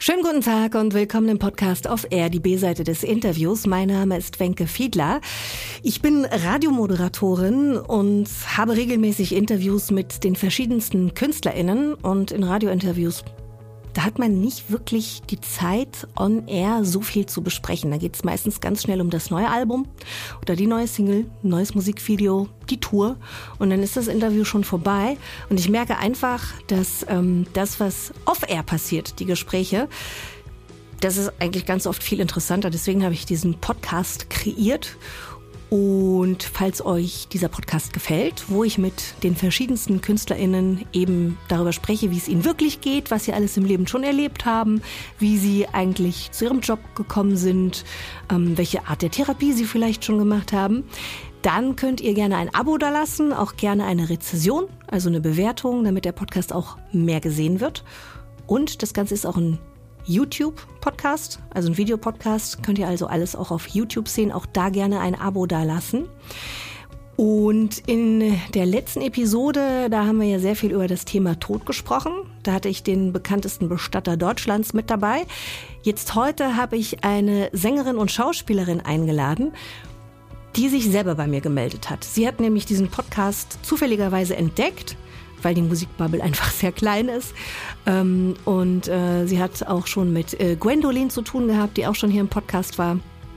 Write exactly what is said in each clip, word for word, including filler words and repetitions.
Schönen guten Tag und willkommen im Podcast Off Air, die B-Seite des Interviews. Mein Name ist Wenke Fiedler. Ich bin Radiomoderatorin und habe regelmäßig Interviews mit den verschiedensten KünstlerInnen. Und in Radiointerviews, da hat man nicht wirklich die Zeit, on air so viel zu besprechen. Da geht es meistens ganz schnell um das neue Album oder die neue Single, neues Musikvideo, die Tour. Und dann ist das Interview schon vorbei. Und ich merke einfach, dass ähm, das, was off-air passiert, die Gespräche, das ist eigentlich ganz oft viel interessanter. Deswegen habe ich diesen Podcast kreiert. Und falls euch dieser Podcast gefällt, wo ich mit den verschiedensten KünstlerInnen eben darüber spreche, wie es ihnen wirklich geht, was sie alles im Leben schon erlebt haben, wie sie eigentlich zu ihrem Job gekommen sind, ähm, welche Art der Therapie sie vielleicht schon gemacht haben, dann könnt ihr gerne ein Abo dalassen, auch gerne eine Rezension, also eine Bewertung, damit der Podcast auch mehr gesehen wird. Und das Ganze ist auch ein YouTube-Podcast, also ein Videopodcast, könnt ihr also alles auch auf YouTube sehen, auch da gerne ein Abo dalassen. Und in der letzten Episode, da haben wir ja sehr viel über das Thema Tod gesprochen. Da hatte ich den bekanntesten Bestatter Deutschlands mit dabei. Jetzt heute habe ich eine Sängerin und Schauspielerin eingeladen, die sich selber bei mir gemeldet hat. Sie hat nämlich diesen Podcast zufälligerweise entdeckt, weil die Musikbubble einfach sehr klein ist. Ähm, und äh, sie hat auch schon mit äh, Gwendolyn zu tun gehabt, die auch schon hier im Podcast war.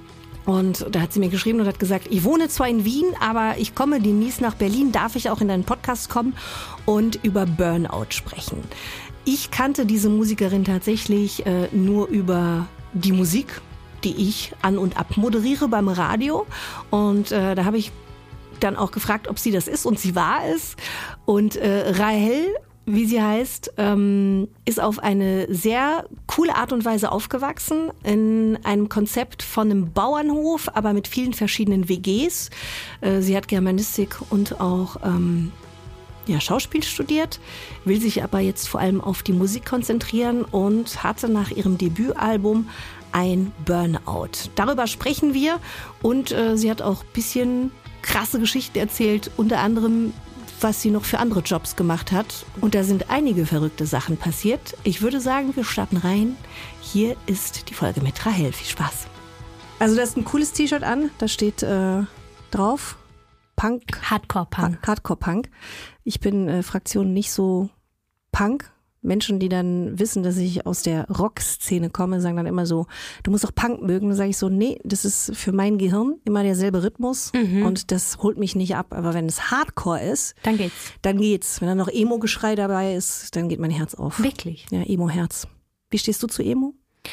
Und da hat sie mir geschrieben und hat gesagt, ich wohne zwar in Wien, aber ich komme demnächst nach Berlin, darf ich auch in deinen Podcast kommen und über Burnout sprechen. Ich kannte diese Musikerin tatsächlich äh, nur über die Musik, die ich an und ab moderiere beim Radio. Und äh, da habe ich dann auch gefragt, ob sie das ist, und sie war es. Und äh, Rahel, wie sie heißt, ähm, ist auf eine sehr coole Art und Weise aufgewachsen in einem Konzept von einem Bauernhof, aber mit vielen verschiedenen W Gs. Äh, sie hat Germanistik und auch ähm, ja, Schauspiel studiert, will sich aber jetzt vor allem auf die Musik konzentrieren und hatte nach ihrem Debütalbum ein Burnout. Darüber sprechen wir, und äh, sie hat auch ein bisschen krasse Geschichten erzählt, unter anderem, was sie noch für andere Jobs gemacht hat. Und da sind einige verrückte Sachen passiert. Ich würde sagen, wir starten rein. Hier ist die Folge mit Rahel. Viel Spaß. Also, das ist ein cooles T-Shirt an. Da steht äh, drauf Punk. Hardcore Punk. Hardcore Punk. Ich bin äh, Fraktion nicht so Punk. Menschen, die dann wissen, dass ich aus der Rock-Szene komme, sagen dann immer so, du musst auch Punk mögen. Dann sage ich so, nee, das ist für mein Gehirn immer derselbe Rhythmus, mhm. und das holt mich nicht ab. Aber wenn es Hardcore ist, dann geht's. Dann geht's. Wenn dann noch Emo-Geschrei dabei ist, dann geht mein Herz auf. Wirklich? Ja, Emo-Herz. Wie stehst du zu Emo?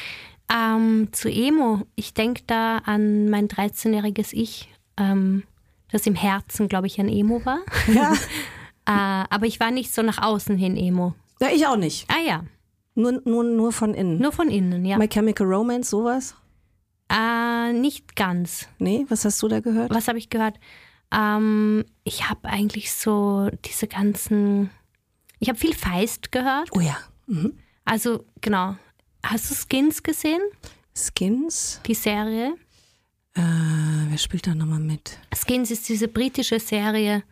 Ähm, zu Emo? Ich denke da an mein dreizehnjähriges Ich, ähm, das im Herzen, glaube ich, ein Emo war. Ja. äh, aber ich war nicht so nach außen hin Emo. Ja, ich auch nicht. Ah ja. Nur, nur, nur von innen. Nur von innen, ja. My Chemical Romance, sowas? Äh, nicht ganz. Nee, was hast du da gehört? Was habe ich gehört? Ähm, ich habe eigentlich so diese ganzen... Ich habe viel Feist gehört. Oh ja. Mhm. Also, genau. Hast du Skins gesehen? Skins? Die Serie? Äh, wer spielt da nochmal mit? Skins ist diese britische Serie,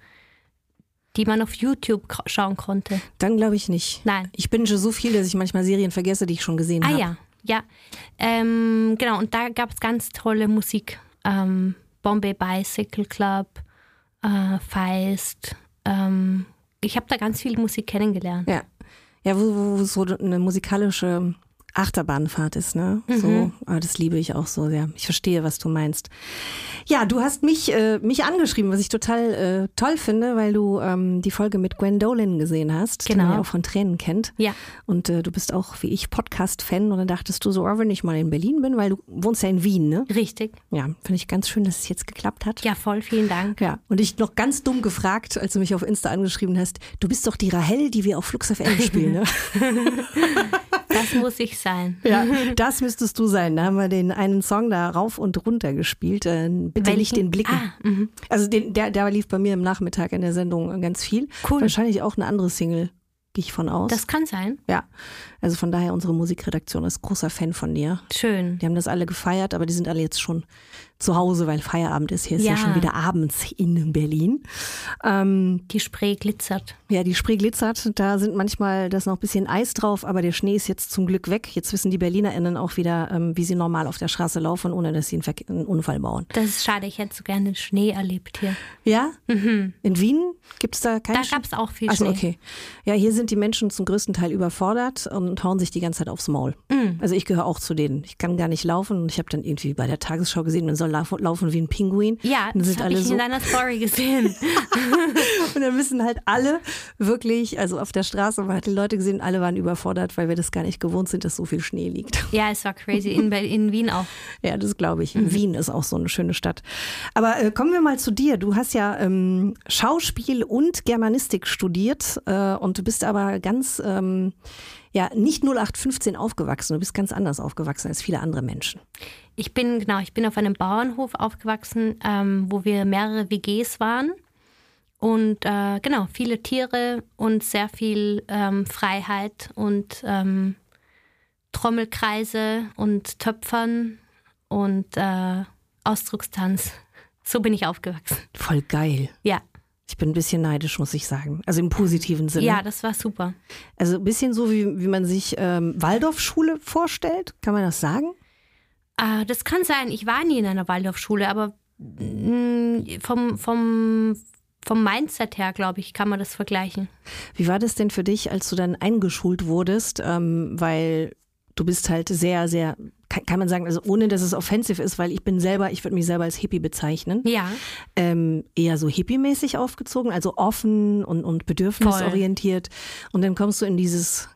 die man auf YouTube schauen konnte. Dann glaube ich nicht. Nein. Ich binge so viel, dass ich manchmal Serien vergesse, die ich schon gesehen habe. Ah ja, ja. Ähm, genau, und da gab es ganz tolle Musik. Ähm, Bombay Bicycle Club, äh, Feist. Ähm, ich habe da ganz viel Musik kennengelernt. Ja, ja, wo, wo so eine musikalische Achterbahnfahrt ist, ne? Mhm. So, aber das liebe ich auch so sehr. Ich verstehe, was du meinst. Ja, du hast mich äh, mich angeschrieben, was ich total äh, toll finde, weil du ähm, die Folge mit Gwendolyn gesehen hast, genau. Die man ja auch von Tränen kennt. Ja. Und äh, du bist auch, wie ich, Podcast-Fan, und dann dachtest du so, oh, wenn ich mal in Berlin bin, weil du wohnst ja in Wien, ne? Richtig. Ja, finde ich ganz schön, dass es jetzt geklappt hat. Ja, voll, vielen Dank. Ja, und ich noch ganz dumm gefragt, als du mich auf Insta angeschrieben hast, du bist doch die Rahel, die wir auf Flux F M spielen, ne? Das muss ich sein. Ja, das müsstest du sein. Da haben wir den einen Song da rauf und runter gespielt. Äh, bitte Welchen? nicht den Blicken. Ah, mhm. Also den, der, der lief bei mir im Nachmittag in der Sendung ganz viel. Cool. Wahrscheinlich auch eine andere Single, gehe ich von aus. Das kann sein. Ja. Also von daher, unsere Musikredaktion ist großer Fan von dir. Schön. Die haben das alle gefeiert, aber die sind alle jetzt schon zu Hause, weil Feierabend ist. Hier ist ja, ja schon wieder abends in Berlin. Ähm, die Spree glitzert. Ja, die Spree glitzert. Da sind manchmal, da ist noch ein bisschen Eis drauf, aber der Schnee ist jetzt zum Glück weg. Jetzt wissen die BerlinerInnen auch wieder, ähm, wie sie normal auf der Straße laufen, ohne dass sie einen, Ver- einen Unfall bauen. Das ist schade, ich hätte so gerne den Schnee erlebt hier. Ja? Mhm. In Wien gibt es da keinen Da gab es auch viel Achso, Schnee. Okay. Ja, hier sind die Menschen zum größten Teil überfordert und hauen sich die ganze Zeit aufs Maul. Mhm. Also ich gehöre auch zu denen. Ich kann gar nicht laufen und ich habe dann irgendwie bei der Tagesschau gesehen, man soll laufen, laufen wie ein Pinguin. Ja, das habe ich so in deiner Story gesehen. Und dann müssen halt alle wirklich, also auf der Straße, man hat die Leute gesehen, alle waren überfordert, weil wir das gar nicht gewohnt sind, dass so viel Schnee liegt. Ja, es war crazy. In, in Wien auch. Ja, das glaube ich. Mhm. Wien ist auch so eine schöne Stadt. Aber äh, kommen wir mal zu dir. Du hast ja ähm, Schauspiel und Germanistik studiert äh, und du bist aber ganz, ähm, ja, nicht null acht fünfzehn aufgewachsen. Du bist ganz anders aufgewachsen als viele andere Menschen. Ich bin, genau, ich bin auf einem Bauernhof aufgewachsen, ähm, wo wir mehrere W Gs waren. Und äh, genau, viele Tiere und sehr viel ähm, Freiheit und ähm, Trommelkreise und Töpfern und äh, Ausdruckstanz. So bin ich aufgewachsen. Voll geil. Ja. Ich bin ein bisschen neidisch, muss ich sagen. Also im positiven Sinne. Ja, das war super. Also ein bisschen so, wie, wie man sich ähm, Waldorfschule vorstellt. Kann man das sagen? Ah, das kann sein. Ich war nie in einer Waldorfschule, aber mh, vom, vom, vom Mindset her, glaube ich, kann man das vergleichen. Wie war das denn für dich, als du dann eingeschult wurdest? Ähm, weil du bist halt sehr, sehr, kann, kann man sagen, also ohne, dass es offensiv ist, weil ich bin selber, ich würde mich selber als Hippie bezeichnen. Ja. Ähm, eher so hippie-mäßig aufgezogen, also offen und, und bedürfnisorientiert. Voll. Und dann kommst du in dieses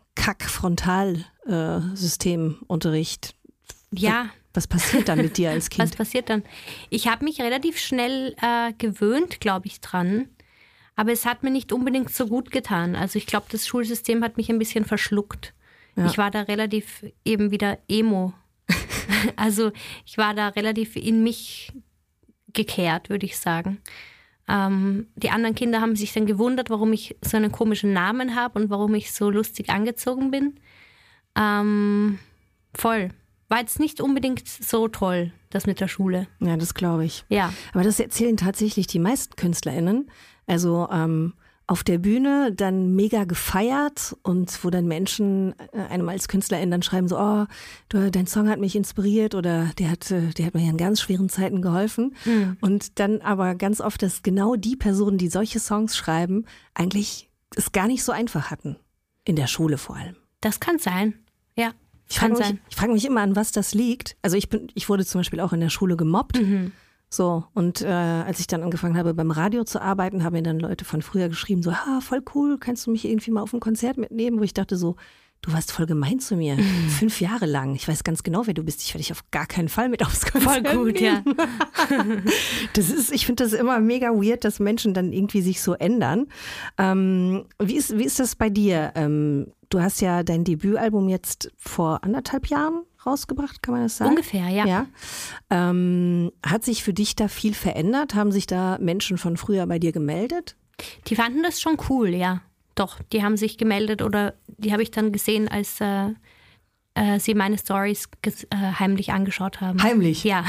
Kack-Frontal-Systemunterricht. Äh, ja. Was passiert dann mit dir als Kind? Was passiert dann? Ich habe mich relativ schnell äh, gewöhnt, glaube ich, dran. Aber es hat mir nicht unbedingt so gut getan. Also ich glaube, das Schulsystem hat mich ein bisschen verschluckt. Ja. Ich war da relativ eben wieder Emo. Also ich war da relativ in mich gekehrt, würde ich sagen. Ähm, die anderen Kinder haben sich dann gewundert, warum ich so einen komischen Namen habe und warum ich so lustig angezogen bin. Ähm, voll. War jetzt nicht unbedingt so toll, das mit der Schule. Ja, das glaube ich. Ja. Aber das erzählen tatsächlich die meisten KünstlerInnen. Also ähm, auf der Bühne dann mega gefeiert und wo dann Menschen einem als KünstlerInnen dann schreiben so, oh, du, dein Song hat mich inspiriert oder der hat, der hat mir in ganz schweren Zeiten geholfen. Mhm. Und dann aber ganz oft, dass genau die Personen, die solche Songs schreiben, eigentlich es gar nicht so einfach hatten. In der Schule vor allem. Das kann sein, ja. Ich frage mich, ich frage mich immer, an was das liegt. Also ich bin, ich wurde zum Beispiel auch in der Schule gemobbt. Mhm. So, und äh, als ich dann angefangen habe, beim Radio zu arbeiten, haben mir dann Leute von früher geschrieben, so, ha, voll cool, kannst du mich irgendwie mal auf ein Konzert mitnehmen? Wo ich dachte so, du warst voll gemein zu mir, mhm. fünf Jahre lang. Ich weiß ganz genau, wer du bist. Ich werde dich auf gar keinen Fall mit aufs Konzert Voll gut, nehmen. ja. Das ist, ich finde das immer mega weird, dass Menschen dann irgendwie sich so ändern. Ähm, wie ist, wie ist das bei dir? Ähm, du hast ja dein Debütalbum jetzt vor anderthalb Jahren rausgebracht, kann man das sagen? Ungefähr, ja. ja. Ähm, hat sich für dich da viel verändert? Haben sich da Menschen von früher bei dir gemeldet? Die fanden das schon cool, ja. Doch, die haben sich gemeldet oder die habe ich dann gesehen, als äh, äh, sie meine Stories ges- äh, heimlich angeschaut haben. Heimlich? Ja.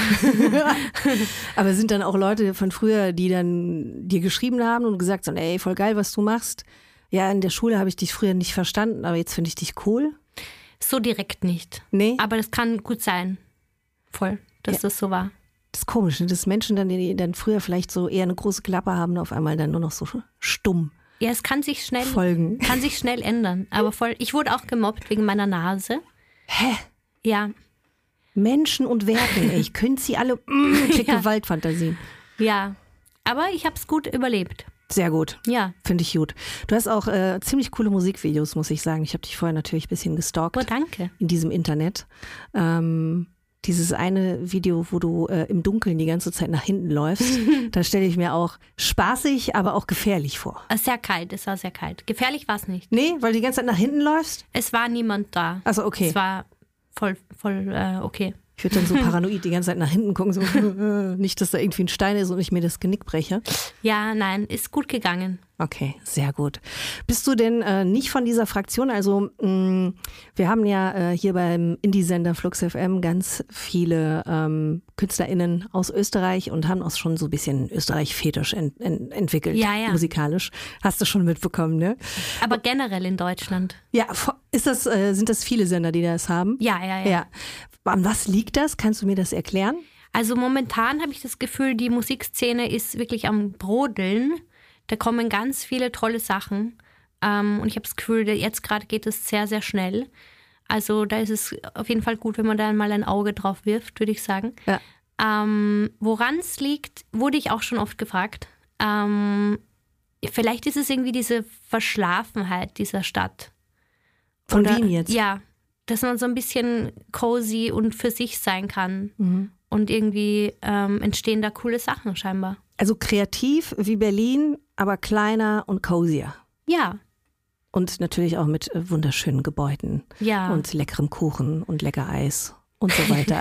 Aber sind dann auch Leute von früher, die dann dir geschrieben haben und gesagt haben, ey, voll geil, was du machst. Ja, in der Schule habe ich dich früher nicht verstanden, aber jetzt finde ich dich cool. So direkt nicht. Nee? Aber das kann gut sein. Voll, dass ja. das so war. Das ist komisch, ne? Dass Menschen dann, die dann früher vielleicht so eher eine große Klappe haben, auf einmal dann nur noch so stumm. Ja, es kann sich schnell folgen. Kann sich schnell ändern. Aber voll, ich wurde auch gemobbt wegen meiner Nase. Hä? Ja. Menschen und Werken, ey. Ich könnte sie alle, mm, ich krieg ja. Gewaltfantasien. Ja, aber ich habe es gut überlebt. Sehr gut. Ja. Finde ich gut. Du hast auch äh, ziemlich coole Musikvideos, muss ich sagen. Ich habe dich vorher natürlich ein bisschen gestalkt. Oh, danke. In diesem Internet. Ähm, dieses eine Video, wo du äh, im Dunkeln die ganze Zeit nach hinten läufst, da stelle ich mir auch spaßig, aber auch gefährlich vor. Sehr kalt, es war sehr kalt. Gefährlich war es nicht. Nee, weil du die ganze Zeit nach hinten läufst? Es war niemand da. Also okay. Es war voll, voll äh, okay. Ich würde dann so paranoid die ganze Zeit nach hinten gucken, so nicht, dass da irgendwie ein Stein ist und ich mir das Genick breche. Ja, nein, ist gut gegangen. Okay, sehr gut. Bist du denn äh, nicht von dieser Fraktion? Also mh, wir haben ja äh, hier beim Indie-Sender Flux F M ganz viele ähm, KünstlerInnen aus Österreich und haben auch schon so ein bisschen Österreich-Fetisch ent- ent- entwickelt, ja, ja. musikalisch. Hast du schon mitbekommen, ne? Aber generell in Deutschland. Ja, ist das, äh, sind das viele Sender, die das haben? Ja, ja, ja. ja. An was liegt das? Kannst du mir das erklären? Also momentan habe ich das Gefühl, die Musikszene ist wirklich am Brodeln. Da kommen ganz viele tolle Sachen. Ähm, und ich habe das Gefühl, jetzt gerade geht es sehr, sehr schnell. Also da ist es auf jeden Fall gut, wenn man da mal ein Auge drauf wirft, würde ich sagen. Ja. Ähm, woran es liegt, wurde ich auch schon oft gefragt. Ähm, vielleicht ist es irgendwie diese Verschlafenheit dieser Stadt. Von Oder, Wien jetzt? Ja, dass man so ein bisschen cozy und für sich sein kann. Mhm. Und irgendwie ähm, entstehen da coole Sachen scheinbar. Also kreativ wie Berlin, aber kleiner und cozier. Ja. Und natürlich auch mit äh, wunderschönen Gebäuden. Ja. Und leckerem Kuchen und lecker Eis und so weiter.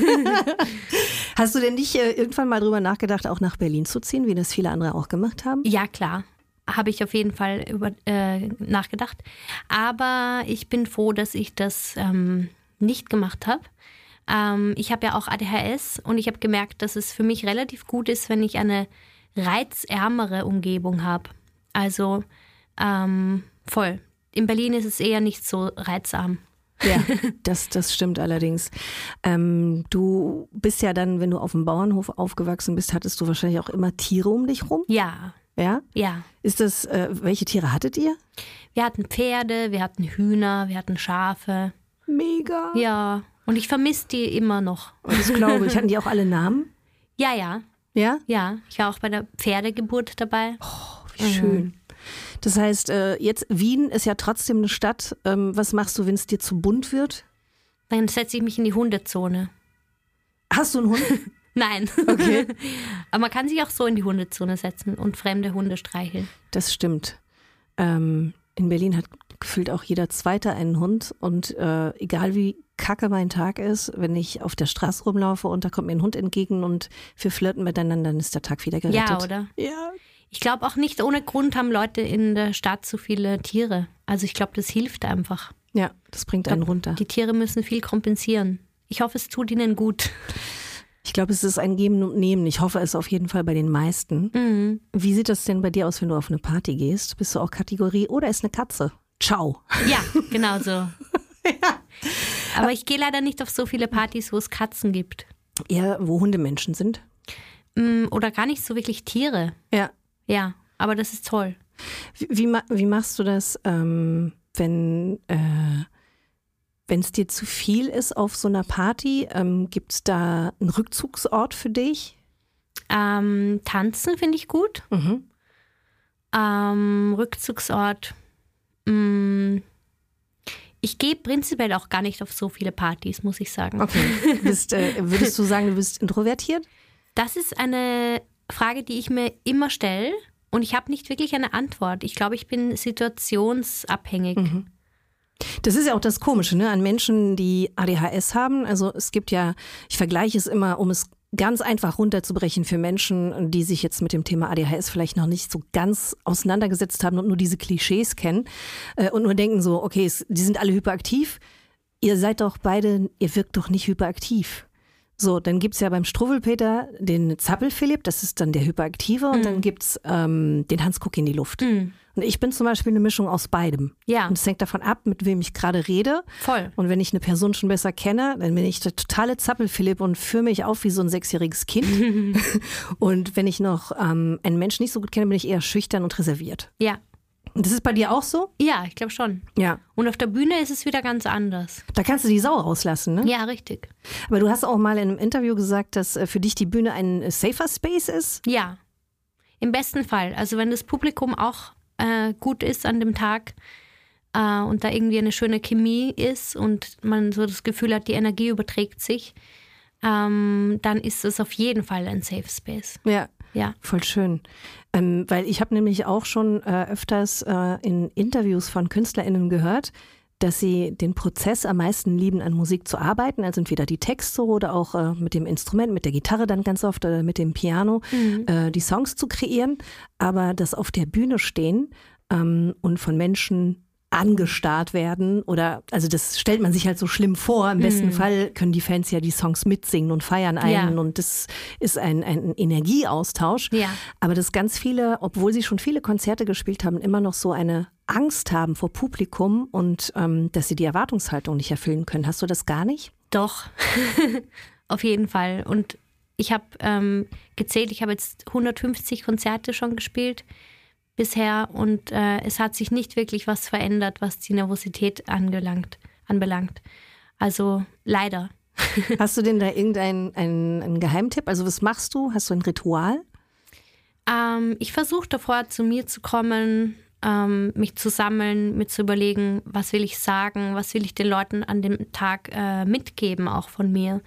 Hast du denn nicht äh, irgendwann mal drüber nachgedacht, auch nach Berlin zu ziehen, wie das viele andere auch gemacht haben? Ja, klar. Habe ich auf jeden Fall über, äh, nachgedacht. Aber ich bin froh, dass ich das ähm, nicht gemacht habe. Ähm, ich habe ja auch A D H S und ich habe gemerkt, dass es für mich relativ gut ist, wenn ich eine reizärmere Umgebung habe. Also ähm, voll. In Berlin ist es eher nicht so reizarm. Ja, das, das stimmt allerdings. Ähm, du bist ja dann, wenn du auf dem Bauernhof aufgewachsen bist, hattest du wahrscheinlich auch immer Tiere um dich rum? Ja. Ja? Ja. Ist das, äh, welche Tiere hattet ihr? Wir hatten Pferde, wir hatten Hühner, wir hatten Schafe. Mega. Ja. Und ich vermisse die immer noch. Das glaube ich. Hatten die auch alle Namen? Ja, ja. Ja? Ja. Ich war auch bei der Pferdegeburt dabei. Oh, wie schön. Mhm. Das heißt, äh, jetzt Wien ist ja trotzdem eine Stadt. Ähm, was machst du, wenn es dir zu bunt wird? Dann setze ich mich in die Hundezone. Hast du einen Hund? Nein. Okay. Aber man kann sich auch so in die Hundezone setzen und fremde Hunde streicheln. Das stimmt. Ähm, in Berlin hat gefühlt auch jeder Zweite einen Hund. Und äh, egal wie kacke mein Tag ist, wenn ich auf der Straße rumlaufe und da kommt mir ein Hund entgegen und wir flirten miteinander, dann ist der Tag wieder gerettet. Ja, oder? Ja. Ich glaube auch nicht ohne Grund haben Leute in der Stadt so viele Tiere. Also ich glaube, das hilft einfach. Ja, das bringt einen runter. Die Tiere müssen viel kompensieren. Ich hoffe, es tut ihnen gut. Ich glaube, es ist ein Geben und Nehmen. Ich hoffe es auf jeden Fall bei den meisten. Mhm. Wie sieht das denn bei dir aus, wenn du auf eine Party gehst? Bist du auch Kategorie oder ist eine Katze? Ciao. Ja, genau so. Ja. Aber ich gehe leider nicht auf so viele Partys, wo es Katzen gibt. Ja, wo Hundemenschen sind. Oder gar nicht so wirklich Tiere. Ja. Ja, aber das ist toll. Wie, wie, wie machst du das, ähm, wenn äh, es dir zu viel ist auf so einer Party? Ähm, gibt es da einen Rückzugsort für dich? Ähm, tanzen finde ich gut. Mhm. Ähm, Rückzugsort. Mh, ich gehe prinzipiell auch gar nicht auf so viele Partys, muss ich sagen. Okay. Bist, äh, würdest du sagen, du bist introvertiert? Das ist eine Frage, die ich mir immer stelle und ich habe nicht wirklich eine Antwort. Ich glaube, ich bin situationsabhängig. Mhm. Das ist ja auch das Komische, ne, an Menschen, die A D H S haben. Also es gibt ja, ich vergleiche es immer, um es ganz einfach runterzubrechen für Menschen, die sich jetzt mit dem Thema A D H S vielleicht noch nicht so ganz auseinandergesetzt haben und nur diese Klischees kennen äh, und nur denken so, okay, es, die sind alle hyperaktiv. Ihr seid doch beide, ihr wirkt doch nicht hyperaktiv. So, dann gibt es ja beim Struwwelpeter den Zappel-Philipp, das ist dann der Hyperaktive, und mhm. dann gibt es ähm, den Hans-Guck in die Luft. Mhm. Und ich bin zum Beispiel eine Mischung aus beidem. Ja. Und es hängt davon ab, mit wem ich gerade rede. Voll. Und wenn ich eine Person schon besser kenne, dann bin ich der totale Zappel-Philipp und führe mich auf wie so ein sechsjähriges Kind. Und wenn ich noch ähm, einen Menschen nicht so gut kenne, bin ich eher schüchtern und reserviert. Ja. Und das ist bei dir auch so? Ja, ich glaube schon. Ja. Und auf der Bühne ist es wieder ganz anders. Da kannst du die Sau rauslassen, ne? Ja, richtig. Aber du hast auch mal in einem Interview gesagt, dass für dich die Bühne ein safer Space ist? Ja, im besten Fall. Also wenn das Publikum auch äh, gut ist an dem Tag äh, und da irgendwie eine schöne Chemie ist und man so das Gefühl hat, die Energie überträgt sich, ähm, dann ist es auf jeden Fall ein Safe Space. Ja. Ja. Voll schön. Ähm, weil ich habe nämlich auch schon äh, öfters äh, in Interviews von KünstlerInnen gehört, dass Sie den Prozess am meisten lieben, an Musik zu arbeiten, also entweder die Texte oder auch äh, mit dem Instrument, mit der Gitarre dann ganz oft oder mit dem Piano, mhm. äh, die Songs zu kreieren, aber das auf der Bühne stehen ähm, und von Menschen angestarrt werden oder, also das stellt man sich halt so schlimm vor. Im mhm. besten Fall können die Fans ja die Songs mitsingen und feiern einen ja. und das ist ein, ein Energieaustausch. Ja. Aber dass ganz viele, obwohl sie schon viele Konzerte gespielt haben, immer noch so eine Angst haben vor Publikum und ähm, dass sie die Erwartungshaltung nicht erfüllen können. Hast du das gar nicht? Doch, auf jeden Fall. Und ich habe ähm, gezählt, ich habe jetzt hundertfünfzig Konzerte schon gespielt bisher und äh, es hat sich nicht wirklich was verändert, was die Nervosität angelangt, anbelangt. Also leider. Hast du denn da irgendeinen einen, einen Geheimtipp? Also was machst du? Hast du ein Ritual? Ähm, ich versuche davor, zu mir zu kommen, ähm, mich zu sammeln, mir zu überlegen, was will ich sagen, was will ich den Leuten an dem Tag äh, mitgeben, auch von mir.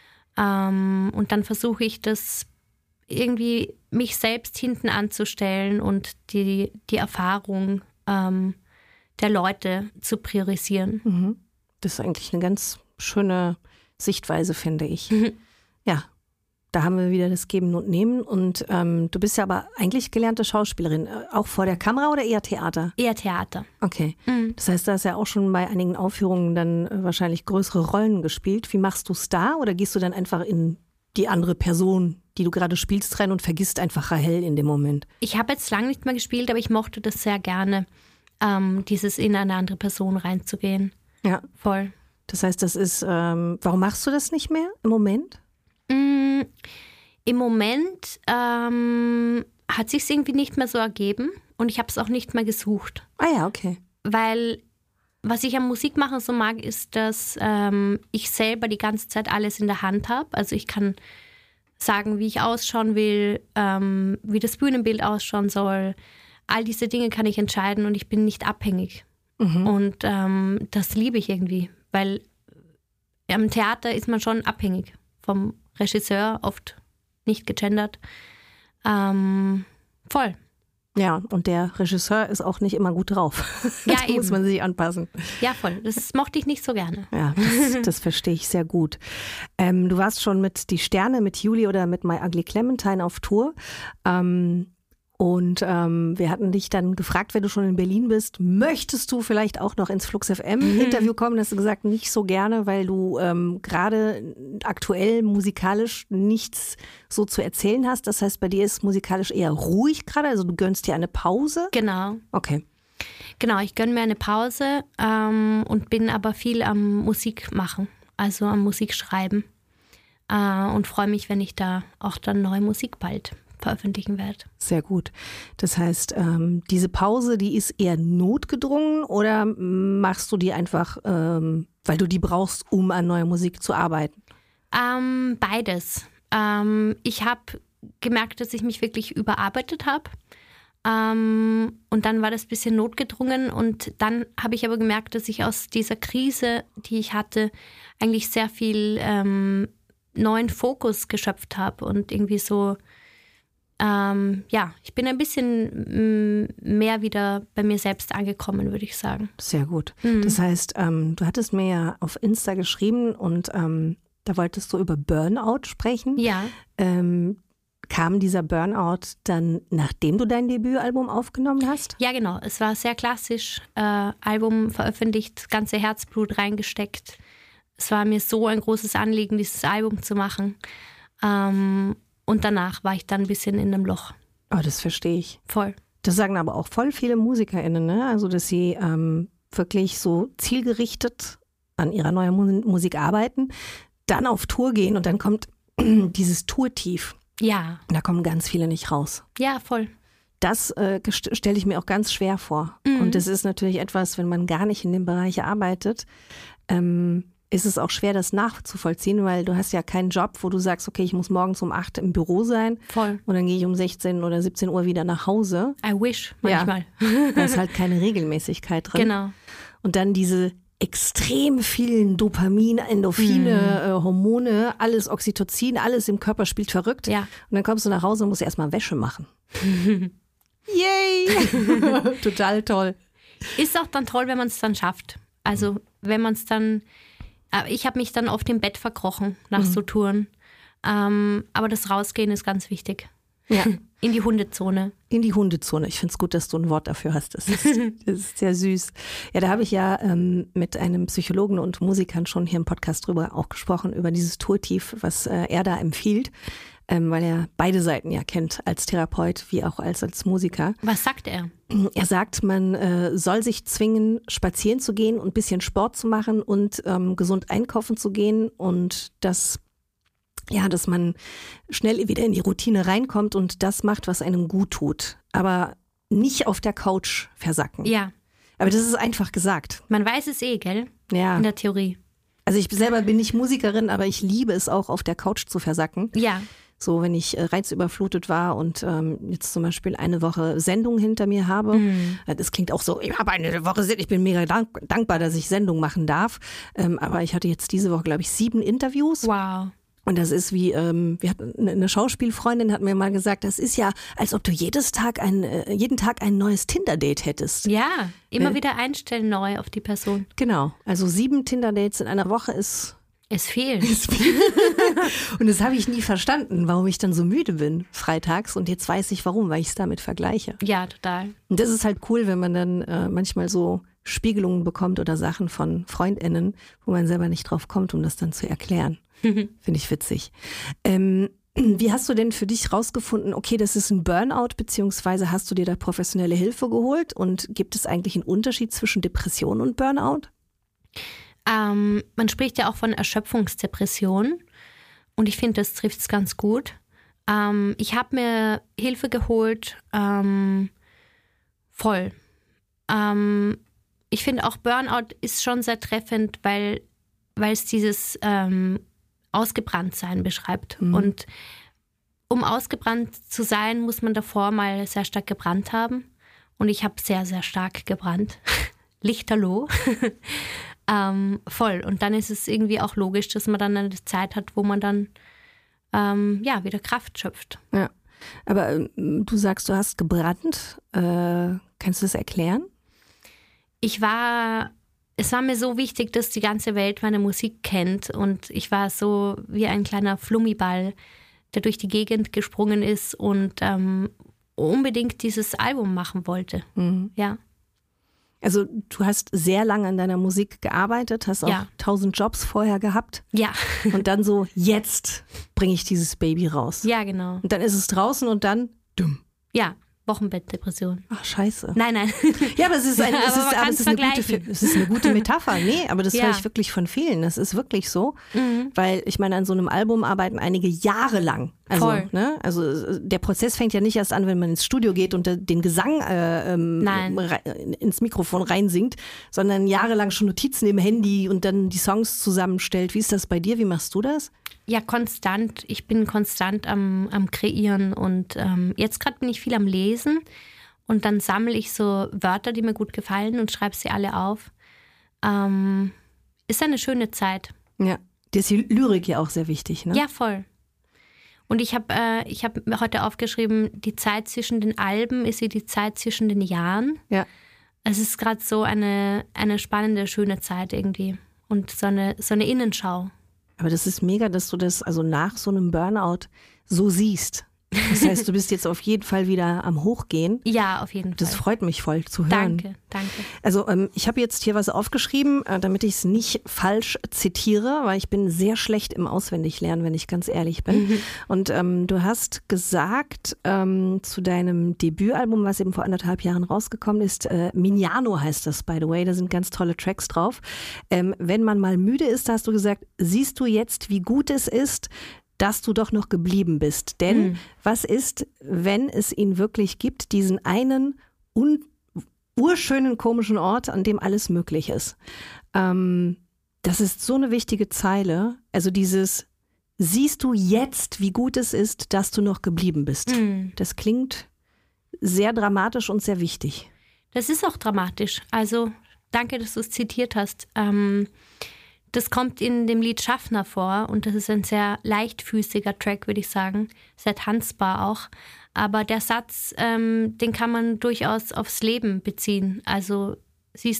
Ähm, und dann versuche ich das irgendwie mich selbst hinten anzustellen und die, die Erfahrung ähm, der Leute zu priorisieren. Mhm. Das ist eigentlich eine ganz schöne Sichtweise, finde ich. Mhm. Ja, da haben wir wieder das Geben und Nehmen. Und ähm, du bist ja aber eigentlich gelernte Schauspielerin. Auch vor der Kamera oder eher Theater? Eher Theater. Okay. Mhm. Das heißt, du hast ja auch schon bei einigen Aufführungen dann wahrscheinlich größere Rollen gespielt. Wie machst du es da? Oder gehst du dann einfach in die andere Person, die du gerade spielst, rein und vergisst einfach Rahel in dem Moment? Ich habe jetzt lange nicht mehr gespielt, aber ich mochte das sehr gerne, ähm, dieses in eine andere Person reinzugehen. Ja. Voll. Das heißt, das ist, ähm, warum machst du das nicht mehr im Moment? Mm, Im Moment ähm, hat sich es irgendwie nicht mehr so ergeben und ich habe es auch nicht mehr gesucht. Ah ja, okay. Weil was ich am Musikmachen so mag, ist, dass ähm, ich selber die ganze Zeit alles in der Hand habe. Also ich kann sagen, wie ich ausschauen will, ähm, wie das Bühnenbild ausschauen soll. All diese Dinge kann ich entscheiden und ich bin nicht abhängig. Mhm. Und ähm, das liebe ich irgendwie, weil am Theater ist man schon abhängig vom Regisseur, oft nicht gegendert. Ähm, voll. Ja, und der Regisseur ist auch nicht immer gut drauf. Ja, da muss man sich anpassen. Ja, voll. Das mochte ich nicht so gerne. Ja, das, das verstehe ich sehr gut. Ähm, du warst schon mit Die Sterne, mit Juli oder mit My Ugly Clementine auf Tour. Ähm, und ähm, wir hatten dich dann gefragt, wenn du schon in Berlin bist, möchtest du vielleicht auch noch ins Flux F M-Interview kommen? Hast du gesagt, nicht so gerne, weil du ähm, gerade aktuell musikalisch nichts so zu erzählen hast. Das heißt, bei dir ist musikalisch eher ruhig gerade, also du gönnst dir eine Pause? Genau. Okay. Genau, ich gönne mir eine Pause ähm, und bin aber viel am Musik machen, also am Musik schreiben äh, und freue mich, wenn ich da auch dann neue Musik bald veröffentlichen werde. Sehr gut. Das heißt, ähm, diese Pause, die ist eher notgedrungen oder machst du die einfach, ähm, weil du die brauchst, um an neuer Musik zu arbeiten? Ähm, beides. Ähm, ich habe gemerkt, dass ich mich wirklich überarbeitet habe. Ähm, und dann war das ein bisschen notgedrungen und dann habe ich aber gemerkt, dass ich aus dieser Krise, die ich hatte, eigentlich sehr viel ähm, neuen Fokus geschöpft habe und irgendwie so Ähm, ja, ich bin ein bisschen m, mehr wieder bei mir selbst angekommen, würde ich sagen. Sehr gut. Mhm. Das heißt, ähm, du hattest mir ja auf Insta geschrieben und ähm, da wolltest du über Burnout sprechen. Ja. Ähm, kam dieser Burnout dann, nachdem du dein Debütalbum aufgenommen hast? Ja, genau. Es war sehr klassisch. Äh, Album veröffentlicht, das ganze Herzblut reingesteckt. Es war mir so ein großes Anliegen, dieses Album zu machen. Ähm, Und danach war ich dann ein bisschen in einem Loch. Oh, das verstehe ich. Voll. Das sagen aber auch voll viele MusikerInnen, ne? Also, dass sie ähm, wirklich so zielgerichtet an ihrer neuen Mu- Musik arbeiten, dann auf Tour gehen und dann kommt dieses Tourtief. Ja. Da kommen ganz viele nicht raus. Ja, voll. Das äh, gest- stelle ich mir auch ganz schwer vor. Mhm. Und das ist natürlich etwas, wenn man gar nicht in dem Bereich arbeitet, ähm, ist es auch schwer, das nachzuvollziehen, weil du hast ja keinen Job, wo du sagst, okay, ich muss morgens um acht im Büro sein. Voll. Und dann gehe ich um sechzehn oder siebzehn Uhr wieder nach Hause. I wish, manchmal. Ja, da ist halt keine Regelmäßigkeit drin. Genau. Und dann diese extrem vielen Dopamin, Endorphine, mhm. äh, Hormone, alles Oxytocin, alles im Körper spielt verrückt. Ja. Und dann kommst du nach Hause und musst erstmal Wäsche machen. Yay! Total toll. Ist auch dann toll, wenn man es dann schafft. Also wenn man es dann, äh, ich habe mich dann oft im Bett verkrochen nach mhm. so Touren. Ähm, aber das Rausgehen ist ganz wichtig. Ja. In die Hundezone. In die Hundezone. Ich finde es gut, dass du ein Wort dafür hast. Das ist, das ist sehr süß. Ja, da habe ich ja ähm, mit einem Psychologen und Musikern schon hier im Podcast drüber auch gesprochen, über dieses Tourtief, was äh, er da empfiehlt, ähm, weil er beide Seiten ja kennt, als Therapeut wie auch als, als Musiker. Was sagt er? Er sagt, man äh, soll sich zwingen, spazieren zu gehen und ein bisschen Sport zu machen und ähm, gesund einkaufen zu gehen und das Ja, dass man schnell wieder in die Routine reinkommt und das macht, was einem gut tut. Aber nicht auf der Couch versacken. Ja. Aber das ist einfach gesagt. Man weiß es eh, gell? Ja. In der Theorie. Also ich selber bin nicht Musikerin, aber ich liebe es auch, auf der Couch zu versacken. Ja. So, wenn ich äh, reizüberflutet war und ähm, jetzt zum Beispiel eine Woche Sendung hinter mir habe. Mhm. Das klingt auch so, ich habe eine Woche Sendung, ich bin mega dank- dankbar, dass ich Sendung machen darf. Ähm, aber ich hatte jetzt diese Woche, glaube ich, sieben Interviews. Wow. Und das ist wie, ähm, wir hatten eine Schauspielfreundin, hat mir mal gesagt, das ist ja, als ob du jedes Tag ein, äh, jeden Tag ein neues Tinder-Date hättest. Ja, immer äh, wieder einstellen neu auf die Person. Genau, also sieben Tinder-Dates in einer Woche ist... Es fehlt. Ist viel. Und das habe ich nie verstanden, warum ich dann so müde bin freitags. Und jetzt weiß ich warum, weil ich es damit vergleiche. Ja, total. Und das ist halt cool, wenn man dann äh, manchmal so Spiegelungen bekommt oder Sachen von FreundInnen, wo man selber nicht drauf kommt, um das dann zu erklären. Finde ich witzig. Ähm, wie hast du denn für dich rausgefunden, okay, das ist ein Burnout, beziehungsweise hast du dir da professionelle Hilfe geholt? Und gibt es eigentlich einen Unterschied zwischen Depression und Burnout? Ähm, man spricht ja auch von Erschöpfungsdepression und ich finde, das trifft es ganz gut. Ähm, ich habe mir Hilfe geholt, ähm, voll. Ähm, ich finde auch Burnout ist schon sehr treffend, weil weil es dieses ähm, Ausgebranntsein beschreibt. Mhm. Und um ausgebrannt zu sein, muss man davor mal sehr stark gebrannt haben. Und ich habe sehr, sehr stark gebrannt. Lichterloh. ähm, voll. Und dann ist es irgendwie auch logisch, dass man dann eine Zeit hat, wo man dann ähm, ja, wieder Kraft schöpft. Ja, aber ähm, du sagst, du hast gebrannt. Äh, kannst du das erklären? Ich war... Es war mir so wichtig, dass die ganze Welt meine Musik kennt und ich war so wie ein kleiner Flummiball, der durch die Gegend gesprungen ist und ähm, unbedingt dieses Album machen wollte. Mhm. Ja. Also du hast sehr lange an deiner Musik gearbeitet, hast auch ja. tausend Jobs vorher gehabt. Ja. Und dann so, jetzt bringe ich dieses Baby raus. Ja, genau. Und dann ist es draußen und dann dumm. Ja. Wochenbettdepression. Ach, scheiße. Nein, nein. Ja, aber es ist, ein, es aber ist, aber es ist, eine, gute, es ist eine gute Metapher. Nee, aber das ja. höre ich wirklich von vielen. Das ist wirklich so. Mhm. Weil ich meine, an so einem Album arbeiten einige Jahre lang. Also, Voll. Ne, also der Prozess fängt ja nicht erst an, wenn man ins Studio geht und den Gesang äh, ähm, rein, ins Mikrofon reinsingt, sondern jahrelang schon Notizen im Handy und dann die Songs zusammenstellt. Wie ist das bei dir? Wie machst du das? Ja, konstant. Ich bin konstant am, am Kreieren und ähm, jetzt gerade bin ich viel am Lesen und dann sammle ich so Wörter, die mir gut gefallen und schreibe sie alle auf. Ähm, ist eine schöne Zeit. Ja, dir ist die Lyrik ja auch sehr wichtig, ne? Ja, voll. Und ich habe äh, ich hab heute aufgeschrieben, die Zeit zwischen den Alben ist wie die Zeit zwischen den Jahren. Ja. Es ist gerade so eine, eine spannende, schöne Zeit irgendwie und so eine, so eine Innenschau. Aber das ist mega, dass du das also nach so einem Burnout so siehst. Das heißt, du bist jetzt auf jeden Fall wieder am Hochgehen. Ja, auf jeden Fall. Das freut mich voll zu hören. Danke, danke. Also ähm, ich habe jetzt hier was aufgeschrieben, äh, damit ich es nicht falsch zitiere, weil ich bin sehr schlecht im Auswendiglernen, wenn ich ganz ehrlich bin. Mhm. Und ähm, du hast gesagt ähm, zu deinem Debütalbum, was eben vor anderthalb Jahren rausgekommen ist, äh, Mignano heißt das, by the way, da sind ganz tolle Tracks drauf. Ähm, wenn man mal müde ist, hast du gesagt, siehst du jetzt, wie gut es ist, dass du doch noch geblieben bist. Denn mhm. was ist, wenn es ihn wirklich gibt, diesen einen un- urschönen, komischen Ort, an dem alles möglich ist? Ähm, das ist so eine wichtige Zeile. Also dieses, siehst du jetzt, wie gut es ist, dass du noch geblieben bist? Mhm. Das klingt sehr dramatisch und sehr wichtig. Das ist auch dramatisch. Also danke, dass du es zitiert hast. Ähm, Das kommt in dem Lied Schaffner vor und das ist ein sehr leichtfüßiger Track, würde ich sagen. Sehr tanzbar auch. Aber der Satz, ähm, den kann man durchaus aufs Leben beziehen. Also siehst du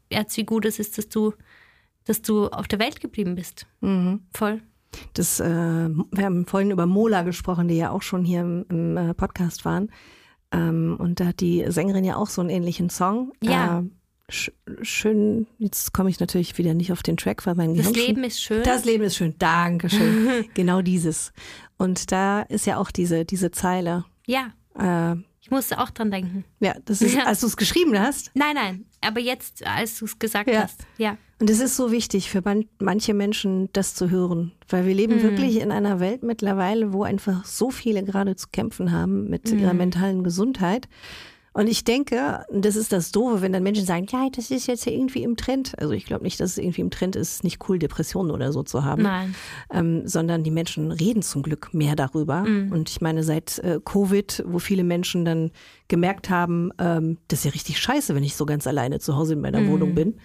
jetzt wie gut es ist, dass du, dass du auf der Welt geblieben bist. Mhm. Voll. Das, äh, wir haben vorhin über Mola gesprochen, die ja auch schon hier im, im äh, Podcast waren. Ähm, und da hat die Sängerin ja auch so einen ähnlichen Song. Ja. Äh, sch- schön, jetzt komme ich natürlich wieder nicht auf den Track, weil mein Das Gehirn Leben schon- ist schön. Das Leben ist schön, Dankeschön. Genau dieses. Und da ist ja auch diese, diese Zeile. Ja, Äh, ich musste auch dran denken. ja, das ist, Ja. als du es geschrieben hast. Nein, nein, aber jetzt, als du es gesagt Ja. hast. Ja. Und es ist so wichtig für man, manche Menschen, das zu hören. Weil wir leben Mhm. wirklich in einer Welt mittlerweile, wo einfach so viele gerade zu kämpfen haben mit Mhm. ihrer mentalen Gesundheit. Und ich denke, das ist das Doofe, wenn dann Menschen sagen, ja, das ist jetzt irgendwie im Trend. Also ich glaube nicht, dass es irgendwie im Trend ist, nicht cool, Depressionen oder so zu haben. Nein. Ähm, sondern die Menschen reden zum Glück mehr darüber. Mhm. Und ich meine, seit äh, Covid, wo viele Menschen dann gemerkt haben, ähm, das ist ja richtig scheiße, wenn ich so ganz alleine zu Hause in meiner Mhm. Wohnung bin.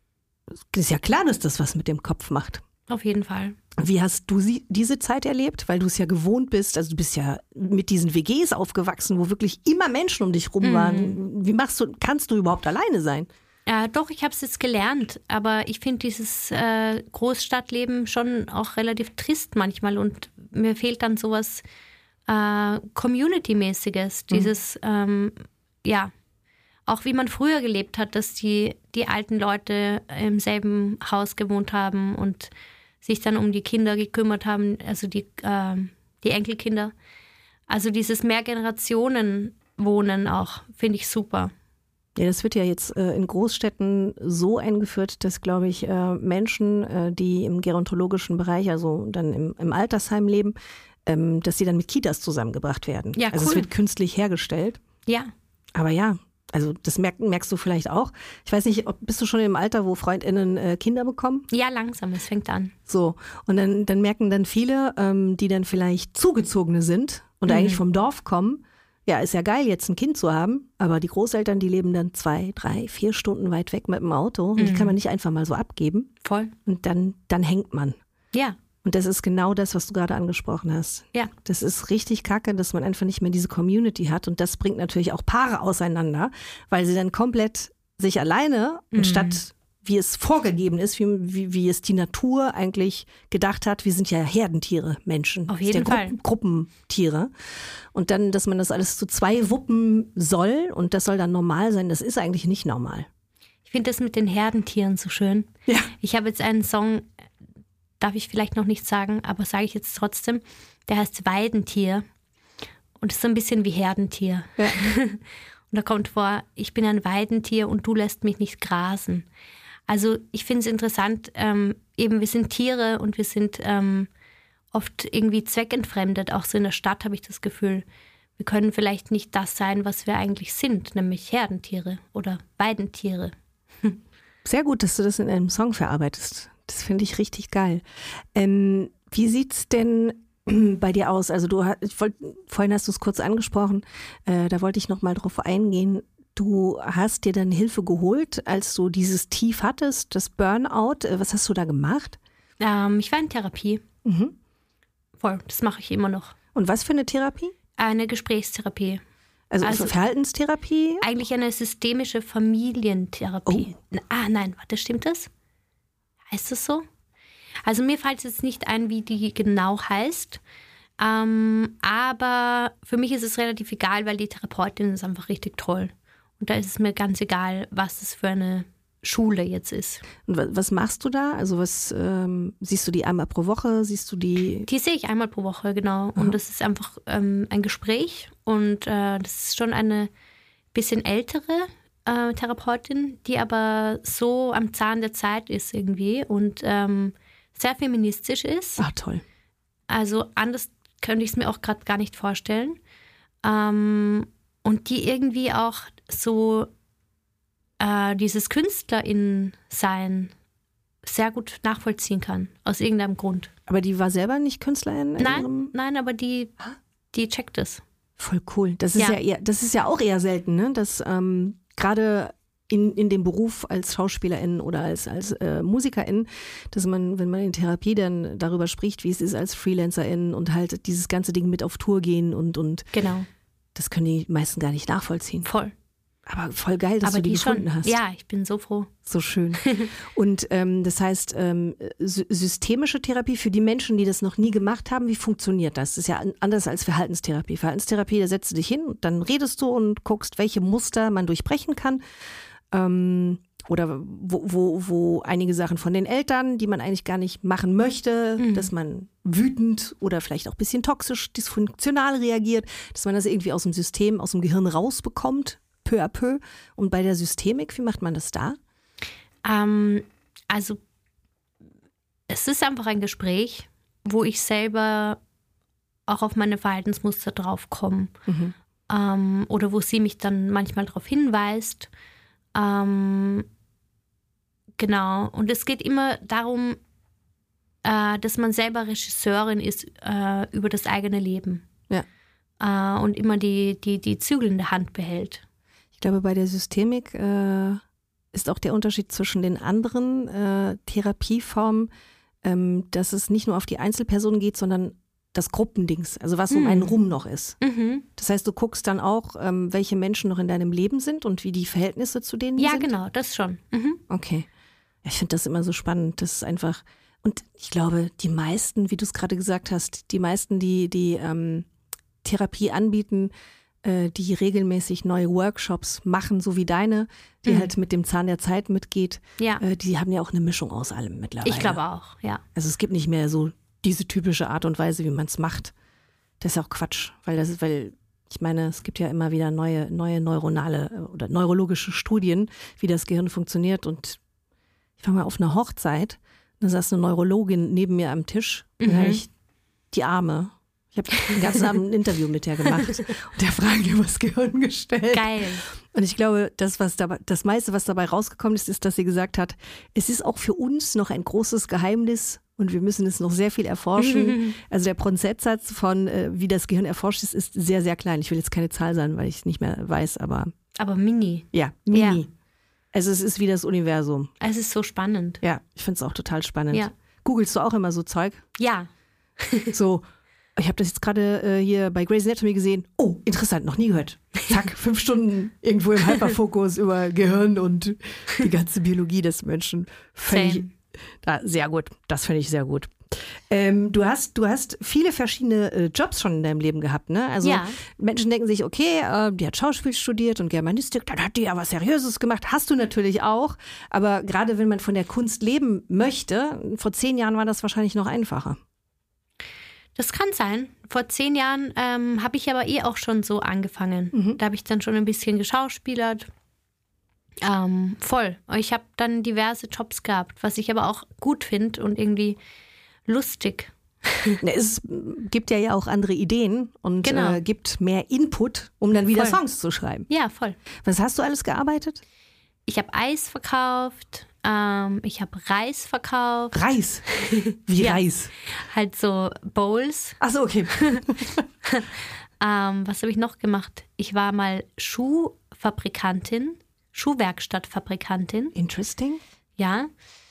Ist ja klar, dass das was mit dem Kopf macht. Auf jeden Fall. Wie hast du sie, diese Zeit erlebt? Weil du es ja gewohnt bist, also du bist ja mit diesen W Gs aufgewachsen, wo wirklich immer Menschen um dich rum waren. Wie machst du, kannst du überhaupt alleine sein? Äh, doch, ich habe es jetzt gelernt, aber ich finde dieses äh, Großstadtleben schon auch relativ trist manchmal und mir fehlt dann sowas äh, Community-mäßiges, dieses, ähm, ja, auch wie man früher gelebt hat, dass die, die alten Leute im selben Haus gewohnt haben und sich dann um die Kinder gekümmert haben, also die, äh, die Enkelkinder. Also dieses Mehrgenerationen-Wohnen auch, finde ich super. Ja, das wird ja jetzt äh, in Großstädten so eingeführt, dass, glaube ich, äh, Menschen, äh, die im gerontologischen Bereich, also dann im, im Altersheim leben, ähm, dass sie dann mit Kitas zusammengebracht werden. Ja, also cool. es wird künstlich hergestellt. Ja, Aber ja, also das merk, merkst du vielleicht auch. Ich weiß nicht, ob, bist du schon im Alter, wo FreundInnen äh, Kinder bekommen? ja, langsam, es fängt an. So, und dann, dann merken dann viele, ähm, die dann vielleicht Zugezogene sind und Mhm. eigentlich vom Dorf kommen, ja, ist ja geil, jetzt ein Kind zu haben, aber die Großeltern, die leben dann zwei, drei, vier Stunden weit weg mit dem Auto und die kann man nicht einfach mal so abgeben Voll. und dann, dann hängt man. Ja, Und das ist genau das, was du gerade angesprochen hast. ja. Das ist richtig kacke, dass man einfach nicht mehr diese Community hat. Und das bringt natürlich auch Paare auseinander, weil sie dann komplett sich alleine, Mhm. anstatt wie es vorgegeben ist, wie, wie, wie es die Natur eigentlich gedacht hat, wir sind ja Herdentiere, Menschen. Auf Das ist jeden ja Fall. Gruppen, Gruppentiere. Und dann, dass man das alles zu zwei wuppen soll und das soll dann normal sein, das ist eigentlich nicht normal. Ich finde das mit den Herdentieren so schön. Ja. Ich habe jetzt einen Song, darf ich vielleicht noch nicht sagen, aber sage ich jetzt trotzdem, der heißt Weidentier und ist so ein bisschen wie Herdentier. Ja. Und da kommt vor, ich bin ein Weidentier und du lässt mich nicht grasen. Also ich finde es interessant, ähm, eben wir sind Tiere und wir sind ähm, oft irgendwie zweckentfremdet. Auch so in der Stadt habe ich das Gefühl, wir können vielleicht nicht das sein, was wir eigentlich sind, nämlich Herdentiere oder Weidentiere. Sehr gut, dass du das in einem Song verarbeitest. Das finde ich richtig geil. Ähm, wie sieht's denn bei dir aus? Also du hast, ich wollt, vorhin hast du es kurz angesprochen, äh, da wollte ich noch mal drauf eingehen. Du hast dir dann Hilfe geholt, als du dieses Tief hattest, das Burnout. Äh, was hast du da gemacht? Ähm, ich war in Therapie. Mhm. Voll, das mache ich immer noch. Und was für eine Therapie? Eine Gesprächstherapie. Also, Also- Verhaltenstherapie? Eigentlich eine systemische Familientherapie. Ah, nein, warte, stimmt das? Heißt das so? Also mir fällt jetzt nicht ein, wie die genau heißt. Ähm, aber für mich ist es relativ egal, weil die Therapeutin ist einfach richtig toll. Und da ist es mir ganz egal, was es für eine Schule jetzt ist. Und wa- was machst du da? Also was ähm, siehst du die einmal pro Woche? Siehst du die? Die sehe ich einmal pro Woche, genau. Und das ist einfach ähm, ein Gespräch. Und äh, das ist schon eine bisschen ältere äh, Therapeutin, die aber so am Zahn der Zeit ist irgendwie und ähm, sehr feministisch ist. Ach toll. Also anders könnte ich es mir auch gerade gar nicht vorstellen. Ähm, und die irgendwie auch so äh, dieses KünstlerInnen-Sein sehr gut nachvollziehen kann, aus irgendeinem Grund. Aber die war selber nicht Künstlerin? in Nein, ihrem- nein, aber die, die checkt es. Voll cool. Das ist ja, Ja. eher, das ist ja auch eher selten, ne? Dass ähm, gerade in, in dem Beruf als Schauspielerin oder als, als äh, Musikerin, dass man, wenn man in Therapie dann darüber spricht, wie es ist als Freelancerin und halt dieses ganze Ding mit auf Tour gehen und, und Genau, das können die meisten gar nicht nachvollziehen. voll. Aber voll geil, dass Aber du die, die gefunden schon, hast. Ja, ich bin so froh. So schön. Und ähm, das heißt, ähm, sy- systemische Therapie für die Menschen, die das noch nie gemacht haben, wie funktioniert das? Das ist ja an- anders als Verhaltenstherapie. Verhaltenstherapie, da setzt du dich hin, dann redest du und guckst, welche Muster man durchbrechen kann. Ähm, oder wo, wo, wo einige Sachen von den Eltern, die man eigentlich gar nicht machen möchte, Mhm. dass man wütend oder vielleicht auch ein bisschen toxisch, dysfunktional reagiert, dass man das irgendwie aus dem System, aus dem Gehirn rausbekommt, peu à peu. Und bei der Systemik, wie macht man das da? Ähm, also es ist einfach ein Gespräch, wo ich selber auch auf meine Verhaltensmuster draufkomme. Mhm. Ähm, oder wo sie mich dann manchmal darauf hinweist. Ähm, genau. Und es geht immer darum, äh, dass man selber Regisseurin ist äh, über das eigene Leben. Ja. Äh, und immer die, die, die Zügel in der Hand behält. Ich glaube, bei der Systemik äh, ist auch der Unterschied zwischen den anderen äh, Therapieformen, ähm, dass es nicht nur auf die Einzelperson geht, sondern das Gruppendings, also was um Mhm. einen rum noch ist. Mhm. Das heißt, du guckst dann auch, ähm, welche Menschen noch in deinem Leben sind und wie die Verhältnisse zu denen Ja, sind. genau, das schon. Mhm. Okay. Ja, ich finde das immer so spannend. Das ist einfach, und ich glaube, die meisten, wie du es gerade gesagt hast, die meisten, die, die ähm, Therapie anbieten, äh, die regelmäßig neue Workshops machen, so wie deine, die Mhm. halt mit dem Zahn der Zeit mitgeht, Ja, äh, die haben ja auch eine Mischung aus allem mittlerweile. ich glaube auch, ja. Also es gibt nicht mehr so diese typische Art und Weise, wie man es macht. Das ist ja auch Quatsch, weil das ist, weil ich meine, es gibt ja immer wieder neue, neue neuronale oder neurologische Studien, wie das Gehirn funktioniert. Und ich war mal auf einer Hochzeit, da saß eine Neurologin neben mir am Tisch. Und da Mhm. hab ich die Arme. Ich habe den ganzen Abend ein Interview mit der gemacht und der Frage über das Gehirn gestellt. Geil. Und ich glaube, das, was dabei, das meiste, was dabei rausgekommen ist, ist, dass sie gesagt hat, es ist auch für uns noch ein großes Geheimnis und wir müssen es noch sehr viel erforschen. Also der Prozentsatz von, äh, wie das Gehirn erforscht ist, ist sehr, sehr klein. Ich will jetzt keine Zahl sagen, weil ich es nicht mehr weiß, aber Aber mini. ja, mini. Ja. Also es ist wie das Universum. Es ist so spannend. Ja, ich finde es auch total spannend. Ja. Googlest du auch immer so Zeug? Ja. So, ich habe das jetzt gerade äh, hier bei Grey's Anatomy gesehen. Oh, interessant, noch nie gehört. Zack, fünf Stunden irgendwo im Hyperfokus über Gehirn und die ganze Biologie des Menschen. Völlig, Same. da, sehr gut, das finde ich sehr gut. Ähm, du hast, du hast viele verschiedene äh, Jobs schon in deinem Leben gehabt, ne? Also Ja. Menschen denken sich, okay, äh, die hat Schauspiel studiert und Germanistik, dann hat die ja was Seriöses gemacht. Hast du natürlich auch. Aber gerade wenn man von der Kunst leben möchte, vor zehn Jahren war das wahrscheinlich noch einfacher. Das kann sein. Vor zehn Jahren ähm, habe ich aber eh auch schon so angefangen. Mhm. Da habe ich dann schon ein bisschen geschauspielert. Ähm, voll. Ich habe dann diverse Jobs gehabt, was ich aber auch gut finde und irgendwie lustig. Na, Es gibt ja, ja auch andere Ideen und Genau. äh, gibt mehr Input, um dann wieder Voll. Songs zu schreiben. Ja, voll. Was hast du alles gearbeitet? Ich habe Eis verkauft, ähm, ich habe Reis verkauft, Reis. Wie Ja. Reis. halt so Bowls. Achso, okay. Ähm, was habe ich noch gemacht? Ich war mal Schuhfabrikantin, Schuhwerkstattfabrikantin, Interesting. ja.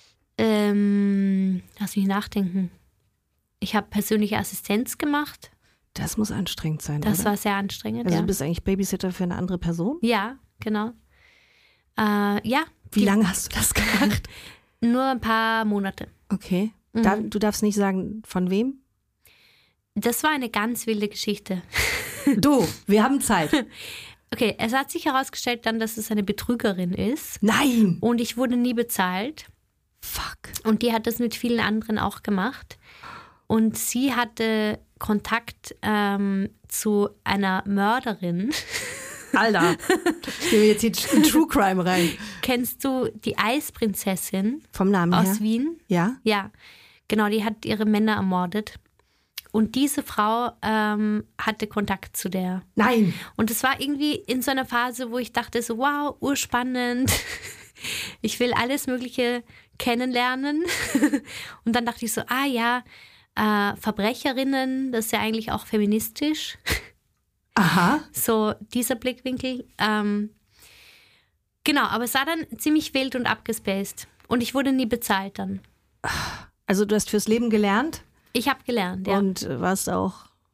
Ähm, lass mich nachdenken. Ich habe persönliche Assistenz gemacht. Das muss anstrengend sein, Das oder? war sehr anstrengend, Also ja. du bist eigentlich Babysitter für eine andere Person? Ja, genau. Äh, ja, Wie die- lange hast du das gemacht? nur ein paar Monate. Okay. Mhm. Da, du darfst nicht sagen, von wem? Das war eine ganz wilde Geschichte. Du, wir haben Zeit. Okay, es hat sich herausgestellt dann, dass es eine Betrügerin ist Nein! und ich wurde nie bezahlt. Fuck. Und die hat das mit vielen anderen auch gemacht. Und sie hatte Kontakt ähm, zu einer Mörderin. Alter. Gehen wir jetzt hier in True Crime rein. Kennst du die Eisprinzessin Vom Namen aus her? Wien? Ja? Ja, genau, die hat ihre Männer ermordet. Und diese Frau ähm, hatte Kontakt zu der. Nein. Und es war irgendwie in so einer Phase, wo ich dachte so, wow, urspannend. Ich will alles Mögliche kennenlernen. Und dann dachte ich so, ah ja, äh, Verbrecherinnen, das ist ja eigentlich auch feministisch. Aha. So dieser Blickwinkel. Ähm, genau, aber es war dann ziemlich wild und abgespaced. Und ich wurde nie bezahlt dann. Also du hast fürs Leben gelernt Ich habe gelernt, ja. und äh, warst auch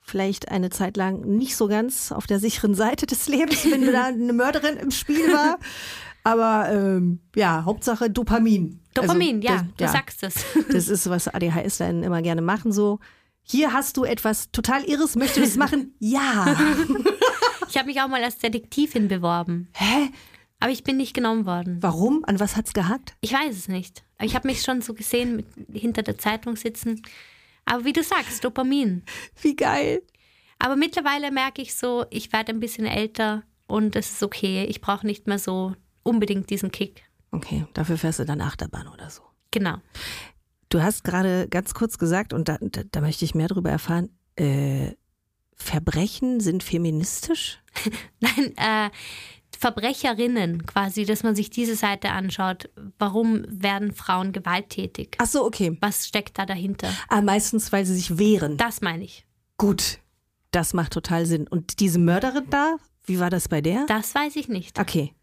vielleicht eine Zeit lang nicht so ganz auf der sicheren Seite des Lebens, wenn da eine Mörderin im Spiel war. Aber ähm, ja, Hauptsache Dopamin. Dopamin, also, ja, das, du ja, sagst es. Das ist, was A D H S dann immer gerne machen, so, hier hast du etwas total Irres, möchtest du das machen? Ja. Ich habe mich auch mal als Detektivin beworben. Hä? Aber ich bin nicht genommen worden. Warum? An was hat's gehackt? Ich weiß es nicht. Aber ich habe mich schon so gesehen, mit, hinter der Zeitung sitzen. Aber wie du sagst, Dopamin. Wie geil. Aber mittlerweile merke ich so, ich werde ein bisschen älter und es ist okay. Ich brauche nicht mehr so unbedingt diesen Kick. Okay, dafür fährst du dann Achterbahn oder so. Genau. Du hast gerade ganz kurz gesagt, und da, da, da möchte ich mehr darüber erfahren, äh, Verbrechen sind feministisch? Nein, äh, Verbrecherinnen quasi, dass man sich diese Seite anschaut. Warum werden Frauen gewalttätig? Ach so, okay. Was steckt da dahinter? Ah, meistens, weil sie sich wehren. Das meine ich. Gut, das macht total Sinn. Und diese Mörderin da, wie war das bei der? Das weiß ich nicht. Okay.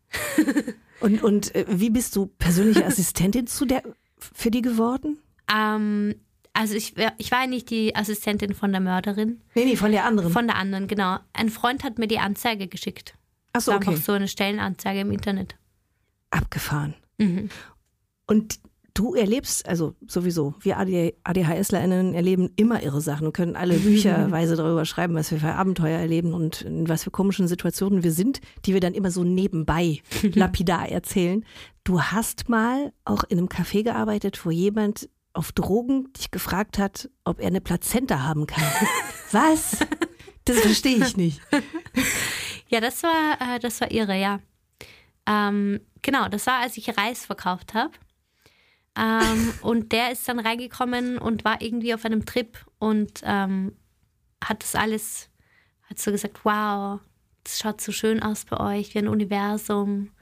und und äh, wie bist du persönliche Assistentin zu der, für die geworden? Ähm, also ich, ich war ja nicht die Assistentin von der Mörderin. Nee, nee, von der anderen. Von der anderen, genau. Ein Freund hat mir die Anzeige geschickt. Ach so, okay. Einfach so eine Stellenanzeige im Internet. Abgefahren. Mhm. Und du erlebst, also sowieso, wir ADHSlerInnen erleben immer irre Sachen und können alle bücherweise darüber schreiben, was wir für Abenteuer erleben und in was für komischen Situationen wir sind, die wir dann immer so nebenbei lapidar erzählen. Du hast mal auch in einem Café gearbeitet, wo jemand auf Drogen dich gefragt hat, ob er eine Plazenta haben kann. Was? Das verstehe ich nicht. Ja, das war, äh, das war irre, ja. Ähm, genau, das war, als ich Reis verkauft habe. Ähm, und der ist dann reingekommen und war irgendwie auf einem Trip und ähm, hat das alles, hat so gesagt, wow, das schaut so schön aus bei euch, wie ein Universum.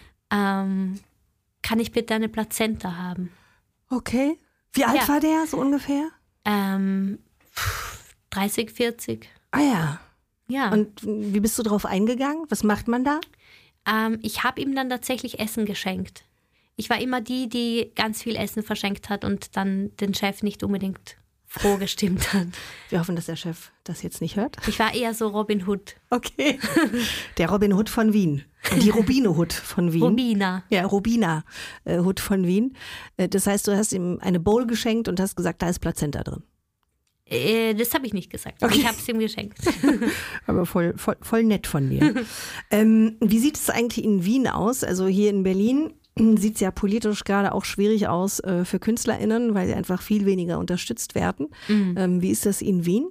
ähm, kann ich bitte eine Plazenta haben? Okay. Wie alt ja. war der so ungefähr? Ähm, dreißig, vierzig. Ah ja. Ja. Und wie bist du drauf eingegangen? Was macht man da? Ähm, ich habe ihm dann tatsächlich Essen geschenkt. Ich war immer die, die ganz viel Essen verschenkt hat und dann den Chef nicht unbedingt froh gestimmt hat. Wir hoffen, dass der Chef das jetzt nicht hört. Ich war eher so Robin Hood. Okay. Der Robin Hood von Wien. Die Rubine Hood von Wien. Rubina. Ja, Rubina äh, Hood von Wien. Äh, das heißt, du hast ihm eine Bowl geschenkt und hast gesagt, da ist Plazenta drin. Äh, das habe ich nicht gesagt. Okay. Ich habe es ihm geschenkt. Aber voll, voll, voll nett von dir. ähm, wie sieht es eigentlich in Wien aus? Also hier in Berlin sieht es ja politisch gerade auch schwierig aus äh, für KünstlerInnen, weil sie einfach viel weniger unterstützt werden. Mhm. Ähm, wie ist das in Wien?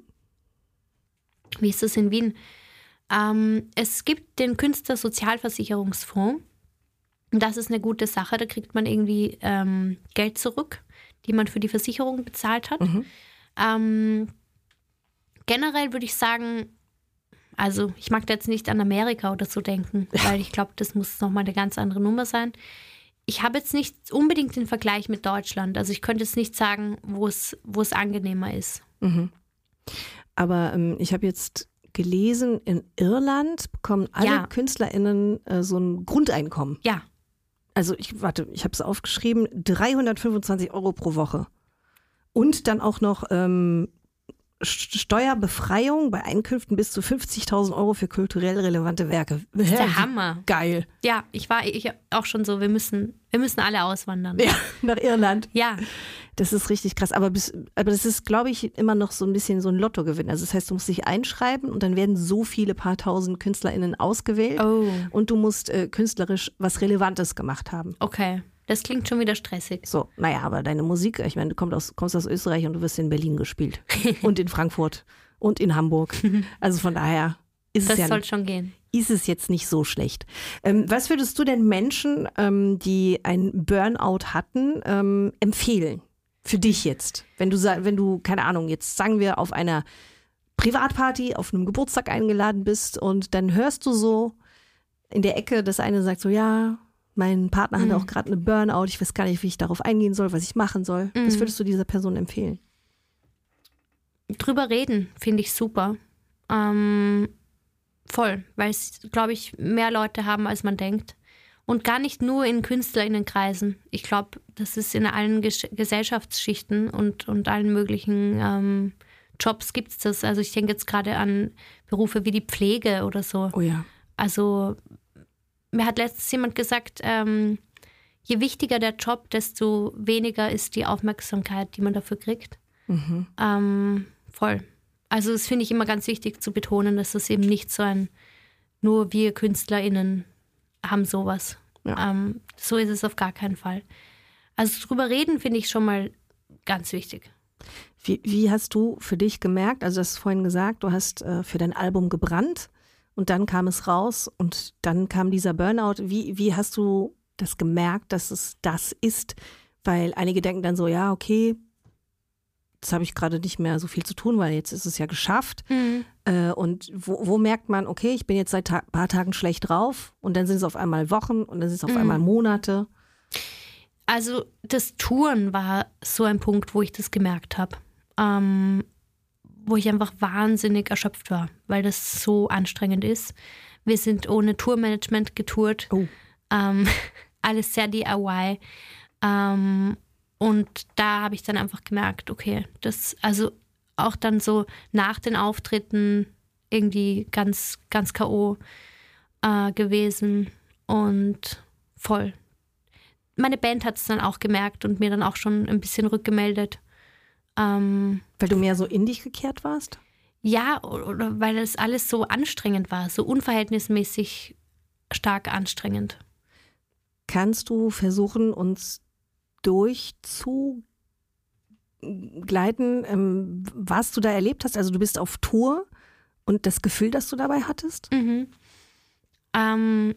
Wie ist das in Wien? Ähm, es gibt den Künstlersozialversicherungsfonds. Und das ist eine gute Sache. Da kriegt man irgendwie ähm, Geld zurück, die man für die Versicherung bezahlt hat. Mhm. Ähm, generell würde ich sagen, also ich mag da jetzt nicht an Amerika oder so denken, weil ich glaube, das muss nochmal eine ganz andere Nummer sein. Ich habe jetzt nicht unbedingt den Vergleich mit Deutschland. Also ich könnte jetzt nicht sagen, wo es, wo es angenehmer ist. Mhm. Aber ähm, ich habe jetzt gelesen, in Irland bekommen alle ja. KünstlerInnen äh, so ein Grundeinkommen. Ja. Also ich, warte, ich habe es aufgeschrieben, dreihundertfünfundzwanzig Euro pro Woche. Und dann auch noch ähm, Steuerbefreiung bei Einkünften bis zu fünfzigtausend Euro für kulturell relevante Werke. Das ist der Hammer. Geil. Ja, ich war ich auch schon so, wir müssen, wir müssen alle auswandern. Ja, nach Irland. Ja. Das ist richtig krass. Aber, bis, aber das ist, glaube ich, immer noch so ein bisschen so ein Lottogewinn. Also das heißt, du musst dich einschreiben und dann werden so viele paar tausend KünstlerInnen ausgewählt. Oh. Und du musst äh, künstlerisch was Relevantes gemacht haben. Okay. Das klingt schon wieder stressig. So, naja, aber deine Musik, ich meine, du kommst aus, kommst aus Österreich und du wirst in Berlin gespielt. Und in Frankfurt und in Hamburg. Also von daher ist das es ja, soll schon gehen. Ist es jetzt nicht so schlecht. Ähm, was würdest du denn Menschen, ähm, die ein Burnout hatten, ähm, empfehlen? Für dich jetzt? Wenn du, wenn du, keine Ahnung, jetzt sagen wir auf einer Privatparty, auf einem Geburtstag eingeladen bist und dann hörst du so in der Ecke, das eine sagt so, ja, mein Partner mhm. hat auch gerade eine Burnout, ich weiß gar nicht, wie ich darauf eingehen soll, was ich machen soll. Mhm. Was würdest du dieser Person empfehlen? Drüber reden, finde ich super. Ähm, voll, weil es, glaube ich, mehr Leute haben, als man denkt. Und gar nicht nur in KünstlerInnenkreisen. Ich glaube, das ist in allen Ges- Gesellschaftsschichten und, und allen möglichen ähm, Jobs gibt es das. Also ich denke jetzt gerade an Berufe wie die Pflege oder so. Oh ja. Also mir hat letztens jemand gesagt, ähm, je wichtiger der Job, desto weniger ist die Aufmerksamkeit, die man dafür kriegt. Mhm. Ähm, voll. Also das finde ich immer ganz wichtig zu betonen, dass das eben nicht so ein, nur wir KünstlerInnen haben sowas. Ja. Ähm, so ist es auf gar keinen Fall. Also drüber reden finde ich schon mal ganz wichtig. Wie, wie hast du für dich gemerkt, also du hast vorhin gesagt, du hast äh, für dein Album gebrannt und dann kam es raus und dann kam dieser Burnout. Wie, wie hast du das gemerkt, dass es das ist? Weil einige denken dann so, ja, okay, jetzt habe ich gerade nicht mehr so viel zu tun, weil jetzt ist es ja geschafft. Mhm. Äh, und wo, wo merkt man, okay, ich bin jetzt seit ein ta- paar Tagen schlecht drauf und dann sind es auf einmal Wochen und dann sind es auf Mhm. einmal Monate. Also das Touren war so ein Punkt, wo ich das gemerkt habe. Ähm, wo ich einfach wahnsinnig erschöpft war, weil das so anstrengend ist. Wir sind ohne Tourmanagement getourt. Oh. Ähm, alles sehr D I Y. Ähm, und da habe ich dann einfach gemerkt, okay, das, also auch dann so nach den Auftritten irgendwie ganz, ganz K O äh, gewesen und voll. Meine Band hat es dann auch gemerkt und mir dann auch schon ein bisschen rückgemeldet. Ähm, Weil du mehr so in dich gekehrt warst? ja, oder weil das alles so anstrengend war, so unverhältnismäßig stark anstrengend. Kannst du versuchen, uns durchzugleiten, ähm, was du da erlebt hast? Also du bist auf Tour und das Gefühl, das du dabei hattest? Mhm. Ähm,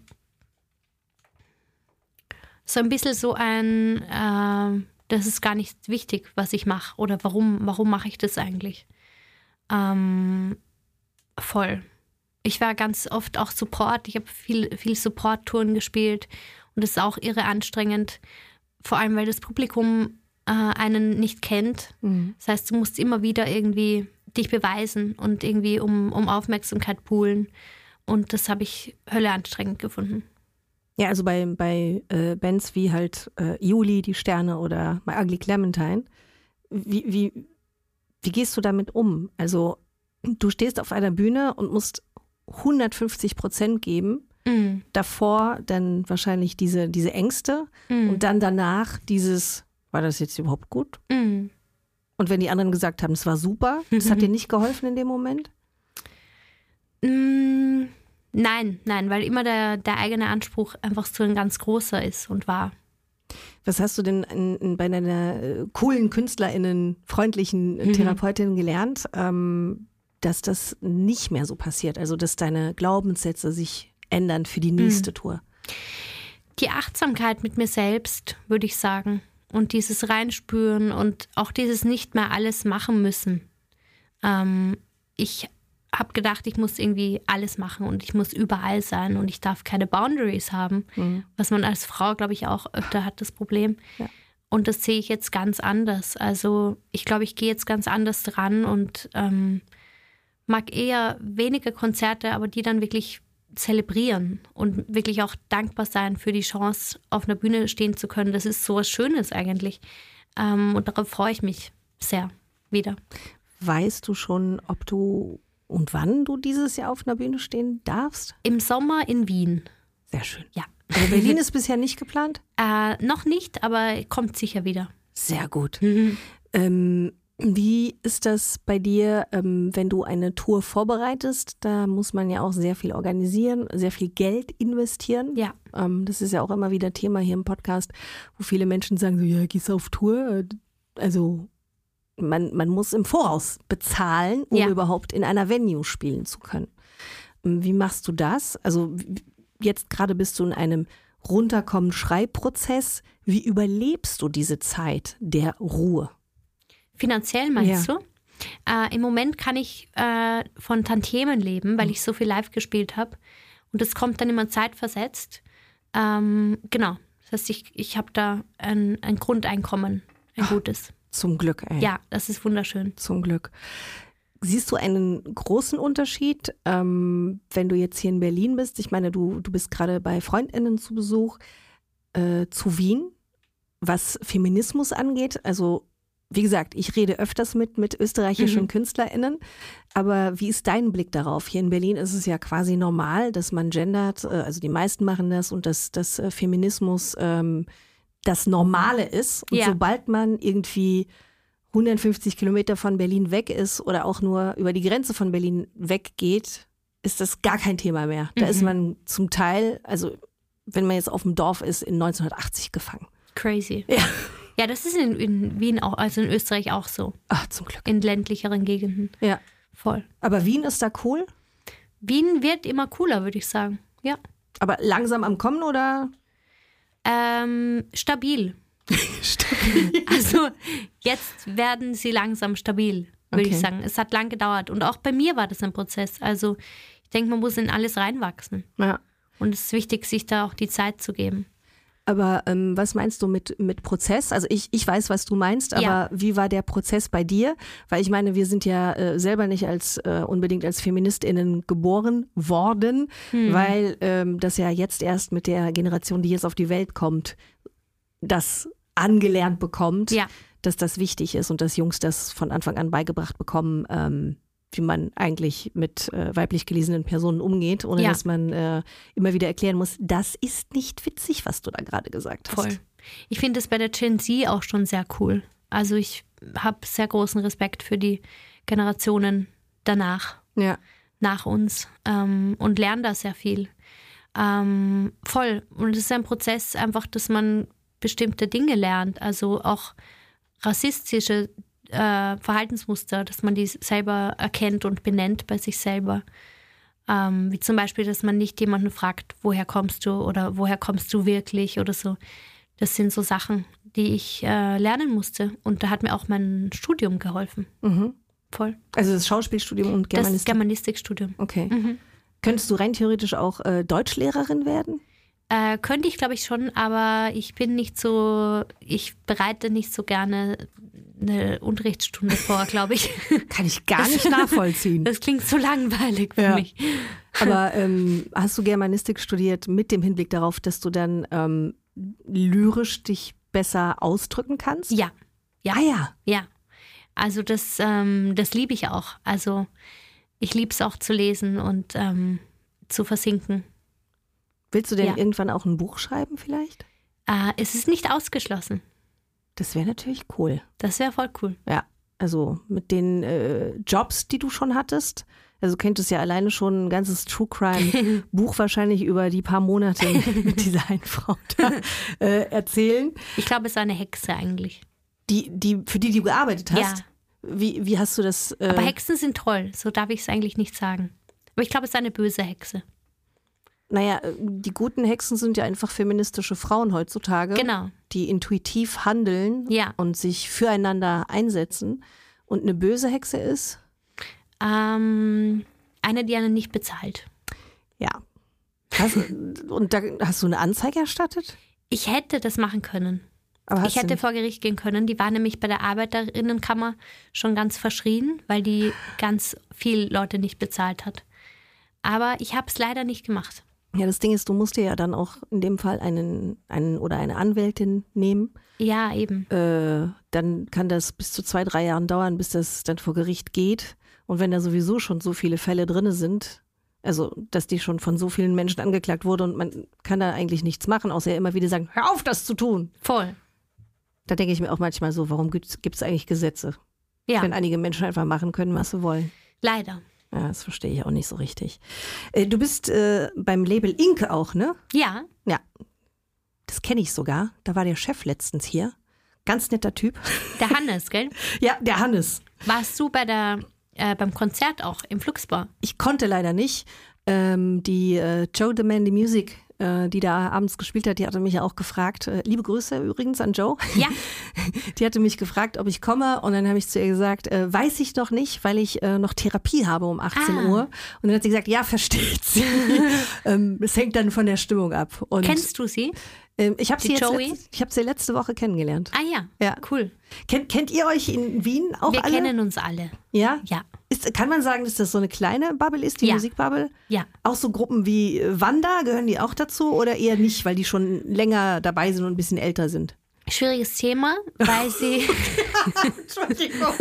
so ein bisschen so ein, äh, das ist gar nicht wichtig, was ich mache oder warum, warum mache ich das eigentlich? Ähm, voll. Ich war ganz oft auch Support, ich habe viel, viel Support-Touren gespielt und das ist auch irre anstrengend, vor allem weil das Publikum äh, einen nicht kennt. Mhm. Das heißt, du musst immer wieder irgendwie dich beweisen und irgendwie um, um Aufmerksamkeit poolen und das habe ich Hölle anstrengend gefunden. Ja, also bei, bei äh, Bands wie halt äh, Juli, die Sterne oder My Ugly Clementine, wie, wie, wie gehst du damit um? Also du stehst auf einer Bühne und musst hundertfünfzig Prozent geben, Mm. davor dann wahrscheinlich diese, diese Ängste Mm. und dann danach dieses, war das jetzt überhaupt gut? Mm. Und wenn die anderen gesagt haben, es war super, das hat dir nicht geholfen in dem Moment? Mm. Nein, nein, weil immer der, der eigene Anspruch einfach so ein ganz großer ist und war. Was hast du denn in, in, bei deiner äh, coolen KünstlerInnen, freundlichen äh, Mhm. Therapeutin gelernt, ähm, dass das nicht mehr so passiert? Also, dass deine Glaubenssätze sich ändern für die nächste Mhm. Tour? Die Achtsamkeit mit mir selbst, würde ich sagen. Und dieses Reinspüren und auch dieses nicht mehr alles machen müssen. Ähm, ich habe gedacht, ich muss irgendwie alles machen und ich muss überall sein und ich darf keine Boundaries haben, Mhm. was man als Frau, glaube ich, auch öfter hat, das Problem. Ja. Und das sehe ich jetzt ganz anders. Also ich glaube, ich gehe jetzt ganz anders dran und ähm, mag eher weniger Konzerte, aber die dann wirklich zelebrieren und wirklich auch dankbar sein für die Chance, auf einer Bühne stehen zu können. Das ist so was Schönes eigentlich. Ähm, und darauf freue ich mich sehr wieder. Weißt du schon, ob du und wann du dieses Jahr auf einer Bühne stehen darfst? Im Sommer in Wien. Sehr schön. Ja. Also Berlin ist bisher nicht geplant? Äh, noch nicht, aber kommt sicher wieder. Sehr gut. Mhm. Ähm, wie ist das bei dir, ähm, wenn du eine Tour vorbereitest? Da muss man ja auch sehr viel organisieren, sehr viel Geld investieren. Ja. Ähm, das ist ja auch immer wieder Thema hier im Podcast, wo viele Menschen sagen so, ja, gehst du auf Tour? Also man, man muss im Voraus bezahlen, um Ja. überhaupt in einer Venue spielen zu können. Wie machst du das? Also jetzt gerade bist du in einem Runterkommen-Schreibprozess. Wie überlebst du diese Zeit der Ruhe? Finanziell meinst Ja. du? Äh, Im Moment kann ich äh, von Tantiemen leben, weil ich so viel live gespielt habe. Und das kommt dann immer zeitversetzt. Ähm, genau. Das heißt, ich, ich habe da ein, ein Grundeinkommen, ein gutes. Zum Glück, ey. Ja, das ist wunderschön. Zum Glück. Siehst du einen großen Unterschied, ähm, wenn du jetzt hier in Berlin bist? Ich meine, du, du bist gerade bei FreundInnen zu Besuch, äh, zu Wien, was Feminismus angeht. Also wie gesagt, ich rede öfters mit, mit österreichischen Mhm. KünstlerInnen, aber wie ist dein Blick darauf? Hier in Berlin ist es ja quasi normal, dass man gendert, äh, also die meisten machen das und dass, dass äh, Feminismus ähm, das Normale ist. Und Ja. sobald man irgendwie hundertfünfzig Kilometer von Berlin weg ist oder auch nur über die Grenze von Berlin weggeht, ist das gar kein Thema mehr. Da Mhm. ist man zum Teil, also wenn man jetzt auf dem Dorf ist, in neunzehnhundertachtzig gefangen. Crazy. Ja. Ja, das ist in, in Wien auch, also in Österreich auch so. Ach, zum Glück. In ländlicheren Gegenden. Ja. Voll. Aber Wien ist da cool? Wien wird immer cooler, würde ich sagen. Ja. Aber langsam am Kommen oder? Ähm, stabil. stabil. Also jetzt werden sie langsam stabil, würde Okay. ich sagen. Es hat lang gedauert. Und auch bei mir war das ein Prozess. Also ich denke, man muss in alles reinwachsen. Ja. Und es ist wichtig, sich da auch die Zeit zu geben. Aber ähm, was meinst du mit, mit Prozess? Also ich, ich weiß, was du meinst, aber Ja. wie war der Prozess bei dir? Weil ich meine, wir sind ja äh, selber nicht als äh, unbedingt als FeministInnen geboren worden, Hm. weil ähm, das ja jetzt erst mit der Generation, die jetzt auf die Welt kommt, das angelernt bekommt, Ja. dass das wichtig ist und dass Jungs das von Anfang an beigebracht bekommen, ähm, wie man eigentlich mit äh, weiblich gelesenen Personen umgeht, ohne Ja. dass man äh, immer wieder erklären muss, das ist nicht witzig, was du da gerade gesagt hast. Voll. Ich finde es bei der Gen Z auch schon sehr cool. Also ich habe sehr großen Respekt für die Generationen danach, Ja. nach uns ähm, und lerne da sehr viel. Ähm, voll. Und es ist ein Prozess einfach, dass man bestimmte Dinge lernt, also auch rassistische äh, Verhaltensmuster, dass man die selber erkennt und benennt bei sich selber. Ähm, wie zum Beispiel, dass man nicht jemanden fragt, woher kommst du oder woher kommst du wirklich oder so. Das sind so Sachen, die ich äh, lernen musste. Und da hat mir auch mein Studium geholfen. Mhm. Voll. Also das Schauspielstudium und Das Germanistik. Germanistikstudium. Okay. Mhm. Könntest du rein theoretisch auch äh, Deutschlehrerin werden? Äh, könnte ich, glaube ich, schon, aber ich bin nicht so, ich bereite nicht so gerne eine Unterrichtsstunde vor, glaube ich. Kann ich gar nicht nachvollziehen. Das klingt so langweilig für Ja. mich. Aber ähm, hast du Germanistik studiert mit dem Hinblick darauf, dass du dann ähm, lyrisch dich besser ausdrücken kannst? Ja, ja, Ah ja. ja. Also das, ähm, das liebe ich auch. Also ich liebe es auch zu lesen und ähm, zu versinken. Willst du denn Ja. irgendwann auch ein Buch schreiben vielleicht? Äh, es ist nicht ausgeschlossen. Das wäre natürlich cool. Das wäre voll cool. Ja, also mit den äh, Jobs, die du schon hattest. Also du könntest ja alleine schon ein ganzes True Crime Buch wahrscheinlich über die paar Monate mit dieser einen Frau da äh, erzählen. Ich glaube, es war eine Hexe eigentlich. Die, die, für die du gearbeitet hast. Ja. Wie, wie hast du das? Äh, Aber Hexen sind toll, so darf ich es eigentlich nicht sagen. Aber ich glaube, es ist eine böse Hexe. Naja, die guten Hexen sind ja einfach feministische Frauen heutzutage, Genau. die intuitiv handeln Ja. und sich füreinander einsetzen. Und eine böse Hexe ist? Ähm, eine, die einen nicht bezahlt. Ja. Hast, und da hast du eine Anzeige erstattet? Ich hätte das machen können. Aber hast Ich hätte du vor Gericht gehen können. Die war nämlich bei der Arbeiterinnenkammer schon ganz verschrien, weil die ganz viel Leute nicht bezahlt hat. Aber ich habe es leider nicht gemacht. Ja, das Ding ist, du musst dir ja dann auch in dem Fall einen, einen oder eine Anwältin nehmen. Ja, eben. Äh, dann kann das bis zu zwei, drei Jahren dauern, bis das dann vor Gericht geht. Und wenn da sowieso schon so viele Fälle drin sind, also dass die schon von so vielen Menschen angeklagt wurde und man kann da eigentlich nichts machen, außer immer wieder sagen, hör auf, das zu tun. Voll. Da denke ich mir auch manchmal so, warum gibt es eigentlich Gesetze? Ja, Wenn einige Menschen einfach machen können, was sie wollen. leider. Ja, das verstehe ich auch nicht so richtig. Äh, du bist äh, beim Label Inke auch, ne? Ja, Ja, das kenne ich sogar. Da war der Chef letztens hier. Ganz netter Typ. der Hannes, gell? Ja, der Hannes. Warst du bei der, äh, beim Konzert auch im Fluxbar? Ich konnte leider nicht. Ähm, die äh, Joe the Man the Music, äh, die da abends gespielt hat, die hatte mich ja auch gefragt. Äh, liebe Grüße übrigens an Joe. Ja. Die hatte mich gefragt, ob ich komme. Und dann habe ich zu ihr gesagt, äh, weiß ich noch nicht, weil ich äh, noch Therapie habe um achtzehn Ah. Uhr. Und dann hat sie gesagt, ja, versteht sie. ähm, es hängt dann von der Stimmung ab. Und, Kennst du sie? ähm, ich habe die sie, jetzt Joey? letzt- ich hab sie letzte Woche kennengelernt. Ah ja, Ja. cool. Kennt, kennt ihr euch in Wien auch Wir alle? kennen uns alle. Ja? Ja, Ist, kann man sagen, dass das so eine kleine Bubble ist, die Ja. Musikbubble? ja. Auch so Gruppen wie Wanda, gehören die auch dazu oder eher nicht, weil die schon länger dabei sind und ein bisschen älter sind? Schwieriges Thema, weil sie, Entschuldigung.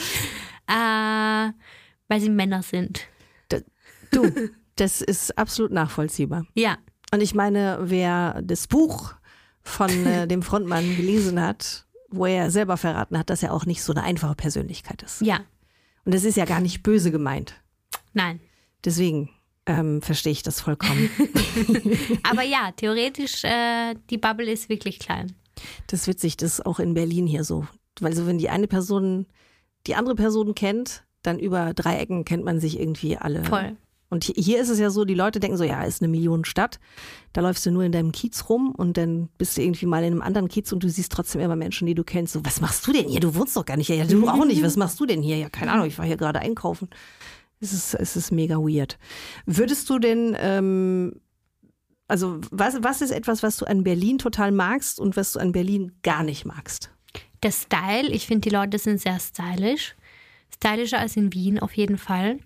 äh, weil sie Männer sind. Da, du, das ist absolut nachvollziehbar. Ja. Und ich meine, wer das Buch von äh, dem Frontmann gelesen hat, wo er selber verraten hat, dass er auch nicht so eine einfache Persönlichkeit ist. Ja. Und das ist ja gar nicht böse gemeint. Nein. Deswegen ähm, verstehe ich das vollkommen. Aber ja, theoretisch, äh, die Bubble ist wirklich klein. Das ist witzig, das ist auch in Berlin hier so. Weil so, wenn die eine Person die andere Person kennt, dann über drei Ecken kennt man sich irgendwie alle. Voll. Und hier ist es ja so, die Leute denken so, ja, ist eine Millionenstadt, da läufst du nur in deinem Kiez rum und dann bist du irgendwie mal in einem anderen Kiez und du siehst trotzdem immer Menschen, die du kennst. So, was machst du denn hier? Du wohnst doch gar nicht hier. Ja, du auch nicht. Was machst du denn hier? Ja, keine Ahnung, ich war hier gerade einkaufen. Es ist, es ist mega weird. Würdest du denn, ähm, also was, was ist etwas, was du an Berlin total magst und was du an Berlin gar nicht magst? Der Style, ich finde, die Leute sind sehr stylisch. Stylischer als in Wien auf jeden Fall.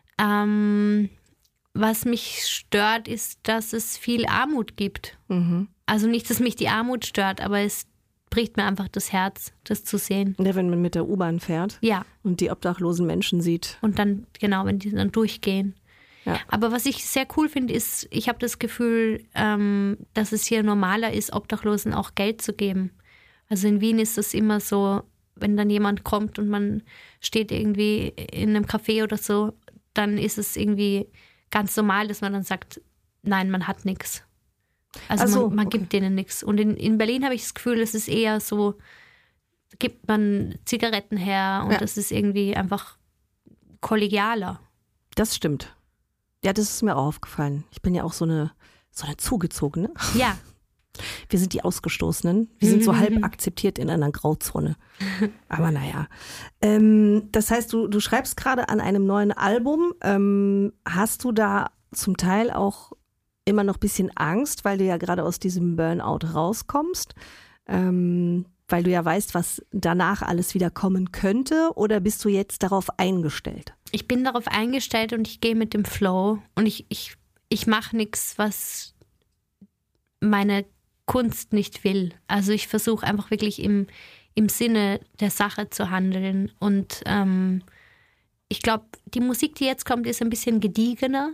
Ähm, was mich stört, ist, dass es viel Armut gibt. Mhm. Also nicht, dass mich die Armut stört, aber es bricht mir einfach das Herz, das zu sehen. Ja, wenn man mit der U-Bahn fährt Ja. und die obdachlosen Menschen sieht. Und dann, genau, wenn die dann durchgehen. Ja. Aber was ich sehr cool finde, ist, ich habe das Gefühl, ähm, dass es hier normaler ist, Obdachlosen auch Geld zu geben. Also in Wien ist es immer so, wenn dann jemand kommt und man steht irgendwie in einem Café oder so, dann ist es irgendwie ganz normal, dass man dann sagt, nein, man hat nichts. Also so, man, man okay. gibt denen nichts. Und in, in Berlin habe ich das Gefühl, es ist eher so, gibt man Zigaretten her und Ja. das ist irgendwie einfach kollegialer. Das stimmt. Ja, das ist mir auch aufgefallen. Ich bin ja auch so eine, so eine Zugezogene. Ja, Wir sind die Ausgestoßenen. Wir sind so halb akzeptiert in einer Grauzone. Aber naja. Ähm, das heißt, du, du schreibst gerade an einem neuen Album. Ähm, hast du da zum Teil auch immer noch ein bisschen Angst, weil du ja gerade aus diesem Burnout rauskommst? Ähm, weil du ja weißt, was danach alles wieder kommen könnte? Oder bist du jetzt darauf eingestellt? ich bin darauf eingestellt und ich gehe mit dem Flow und ich, ich, ich mache nichts, was meine Kunst nicht will. Also ich versuche einfach wirklich im, im Sinne der Sache zu handeln. Und ähm, ich glaube, die Musik, die jetzt kommt, ist ein bisschen gediegener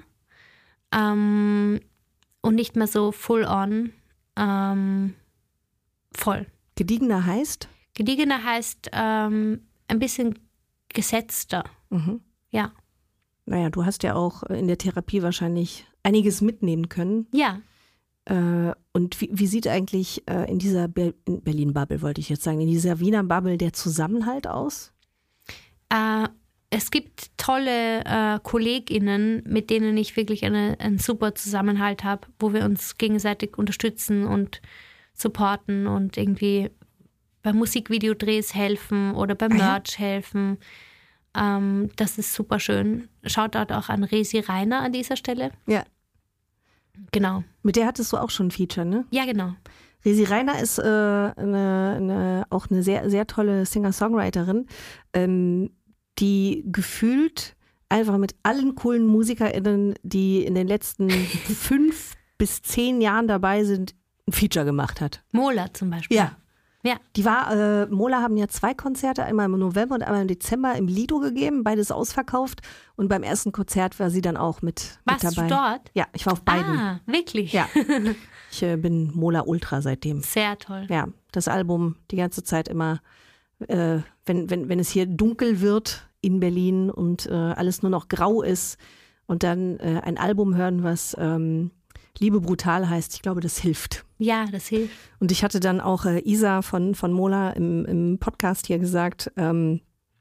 ähm, und nicht mehr so full on. Ähm, voll. Gediegener heißt? Gediegener heißt ähm, ein bisschen gesetzter. Mhm. Ja. Naja, du hast ja auch in der Therapie wahrscheinlich einiges mitnehmen können. Ja. Äh, und wie, wie sieht eigentlich äh, in dieser Ber- in Berlin-Bubble, wollte ich jetzt sagen, in dieser Wiener Bubble der Zusammenhalt aus? Äh, es gibt tolle äh, KollegInnen, mit denen ich wirklich eine, einen super Zusammenhalt habe, wo wir uns gegenseitig unterstützen und supporten und irgendwie bei Musikvideodrehs helfen oder beim Ah, ja? Merch helfen. Ähm, das ist super schön. Shoutout auch an Resi Reiner an dieser Stelle. Ja. Genau. Mit der hattest du auch schon ein Feature, ne? Ja, genau. Resi Reiner ist äh, eine, eine, auch eine sehr, sehr tolle Singer-Songwriterin, ähm, die gefühlt einfach mit allen coolen MusikerInnen, die in den letzten fünf bis zehn Jahren dabei sind, ein Feature gemacht hat. Mola zum Beispiel. Ja. Ja. Die war, äh, Mola haben ja zwei Konzerte, einmal im November und einmal im Dezember im Lido gegeben, beides ausverkauft. Und beim ersten Konzert war sie dann auch mit, mit Warst dabei. du dort? Ja, ich war auf beiden. Ah, wirklich? Ja, ich äh, bin Mola Ultra seitdem. Sehr toll. Ja, das Album die ganze Zeit immer, äh, wenn, wenn, wenn es hier dunkel wird in Berlin und äh, alles nur noch grau ist und dann äh, ein Album hören, was ähm, Liebe brutal heißt, ich glaube, das hilft. Ja, das hilft. Und ich hatte dann auch äh, Isa von, von Mola im, im Podcast hier gesagt, ähm,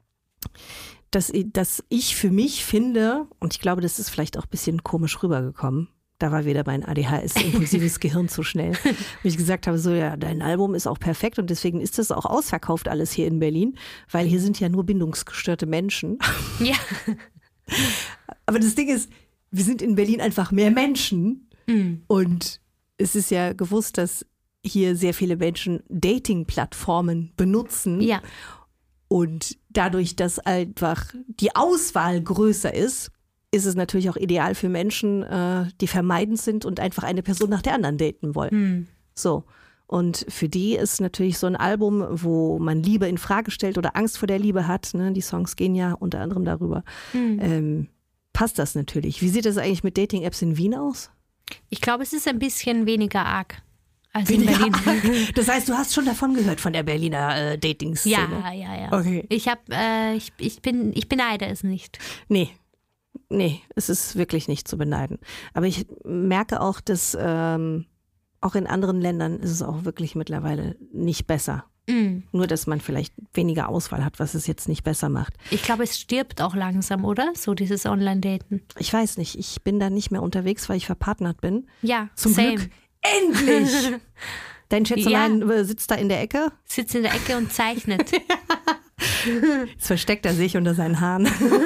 dass, dass ich für mich finde, und ich glaube, das ist vielleicht auch ein bisschen komisch rübergekommen, da war wieder mein A D H S, impulsives Gehirn zu schnell, wo ich gesagt habe, so ja, dein Album ist auch perfekt und deswegen ist das auch ausverkauft alles hier in Berlin, weil hier sind ja nur bindungsgestörte Menschen. Ja. Aber das Ding ist, wir sind in Berlin einfach mehr Menschen. Mhm. Und es ist ja gewusst, dass hier sehr viele Menschen Dating-Plattformen benutzen. Ja. Und dadurch, dass einfach die Auswahl größer ist, ist es natürlich auch ideal für Menschen, äh, die vermeidend sind und einfach eine Person nach der anderen daten wollen. Mhm. So. Und für die ist natürlich so ein Album, wo man Liebe in Frage stellt oder Angst vor der Liebe hat, ne? Die Songs gehen ja unter anderem darüber, mhm. ähm, passt das natürlich. Wie sieht das eigentlich mit Dating-Apps in Wien aus? Ich glaube, es ist ein bisschen weniger arg als weniger in Berlin. Arg. Das heißt, du hast schon davon gehört, von der Berliner äh, Dating-Szene? Ja, ja, ja. Okay. Ich, hab, äh, ich, ich, bin, ich beneide es nicht. Nee. Nee, es ist wirklich nicht zu beneiden. Aber ich merke auch, dass ähm, auch in anderen Ländern ist es auch wirklich mittlerweile nicht besser. Mm. Nur, dass man vielleicht weniger Auswahl hat, was es jetzt nicht besser macht. Ich glaube, es stirbt auch langsam, oder? So dieses Online-Daten. Ich weiß nicht. Ich bin da nicht mehr unterwegs, weil ich verpartnert bin. Ja, zum same. Glück. Endlich! Dein Schätzelein Ja. sitzt da in der Ecke? Sitzt in der Ecke und zeichnet. Jetzt versteckt er sich unter seinen Haaren.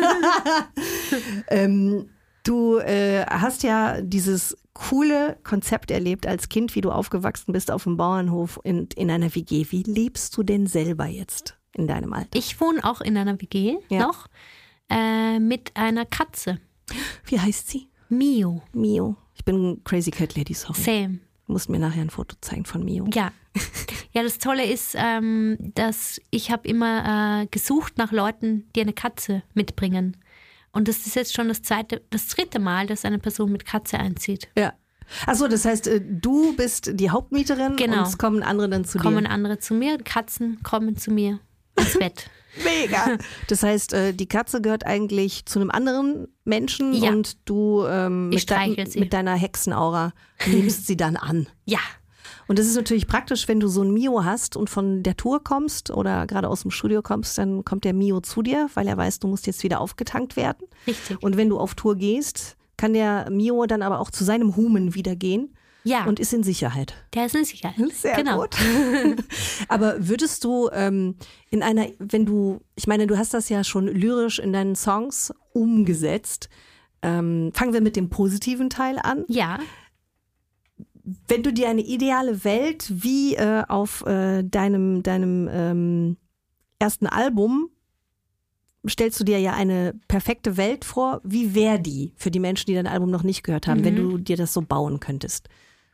ähm, du äh, hast ja dieses coole Konzept erlebt als Kind, wie du aufgewachsen bist auf dem Bauernhof in, in einer W G. Wie lebst du denn selber jetzt in deinem Alter? Ich wohne auch in einer W G ja. noch äh, mit einer Katze. Wie heißt sie? Mio. Mio. Ich bin Crazy Cat Lady, sorry. Same. Du musst mir nachher ein Foto zeigen von Mio. Ja. Ja, das Tolle ist, ähm, dass ich habe immer äh, gesucht nach Leuten, die eine Katze mitbringen. Und das ist jetzt schon das zweite, das dritte Mal, dass eine Person mit Katze einzieht. Ja. Achso, das heißt, du bist die Hauptmieterin genau. und es kommen andere dann zu kommen dir. Kommen andere zu mir, Katzen kommen zu mir ins Bett. Mega. Das heißt, die Katze gehört eigentlich zu einem anderen Menschen ja. und du ähm, mit, dein, mit deiner Hexenaura nimmst sie dann an. Ja. Und das ist natürlich praktisch, wenn du so ein Mio hast und von der Tour kommst oder gerade aus dem Studio kommst, dann kommt der Mio zu dir, weil er weiß, du musst jetzt wieder aufgetankt werden. Richtig. Und wenn du auf Tour gehst, kann der Mio dann aber auch zu seinem Human wieder gehen. Ja. Und ist in Sicherheit. Der ist in Sicherheit. Sehr genau. gut. Aber würdest du ähm, in einer, wenn du, ich meine, du hast das ja schon lyrisch in deinen Songs umgesetzt. Ähm, fangen wir mit dem positiven Teil an. Ja. Wenn du dir eine ideale Welt wie äh, auf äh, deinem, deinem ähm, ersten Album stellst du dir ja eine perfekte Welt vor. Wie wäre die für die Menschen, die dein Album noch nicht gehört haben, mhm. wenn du dir das so bauen könntest?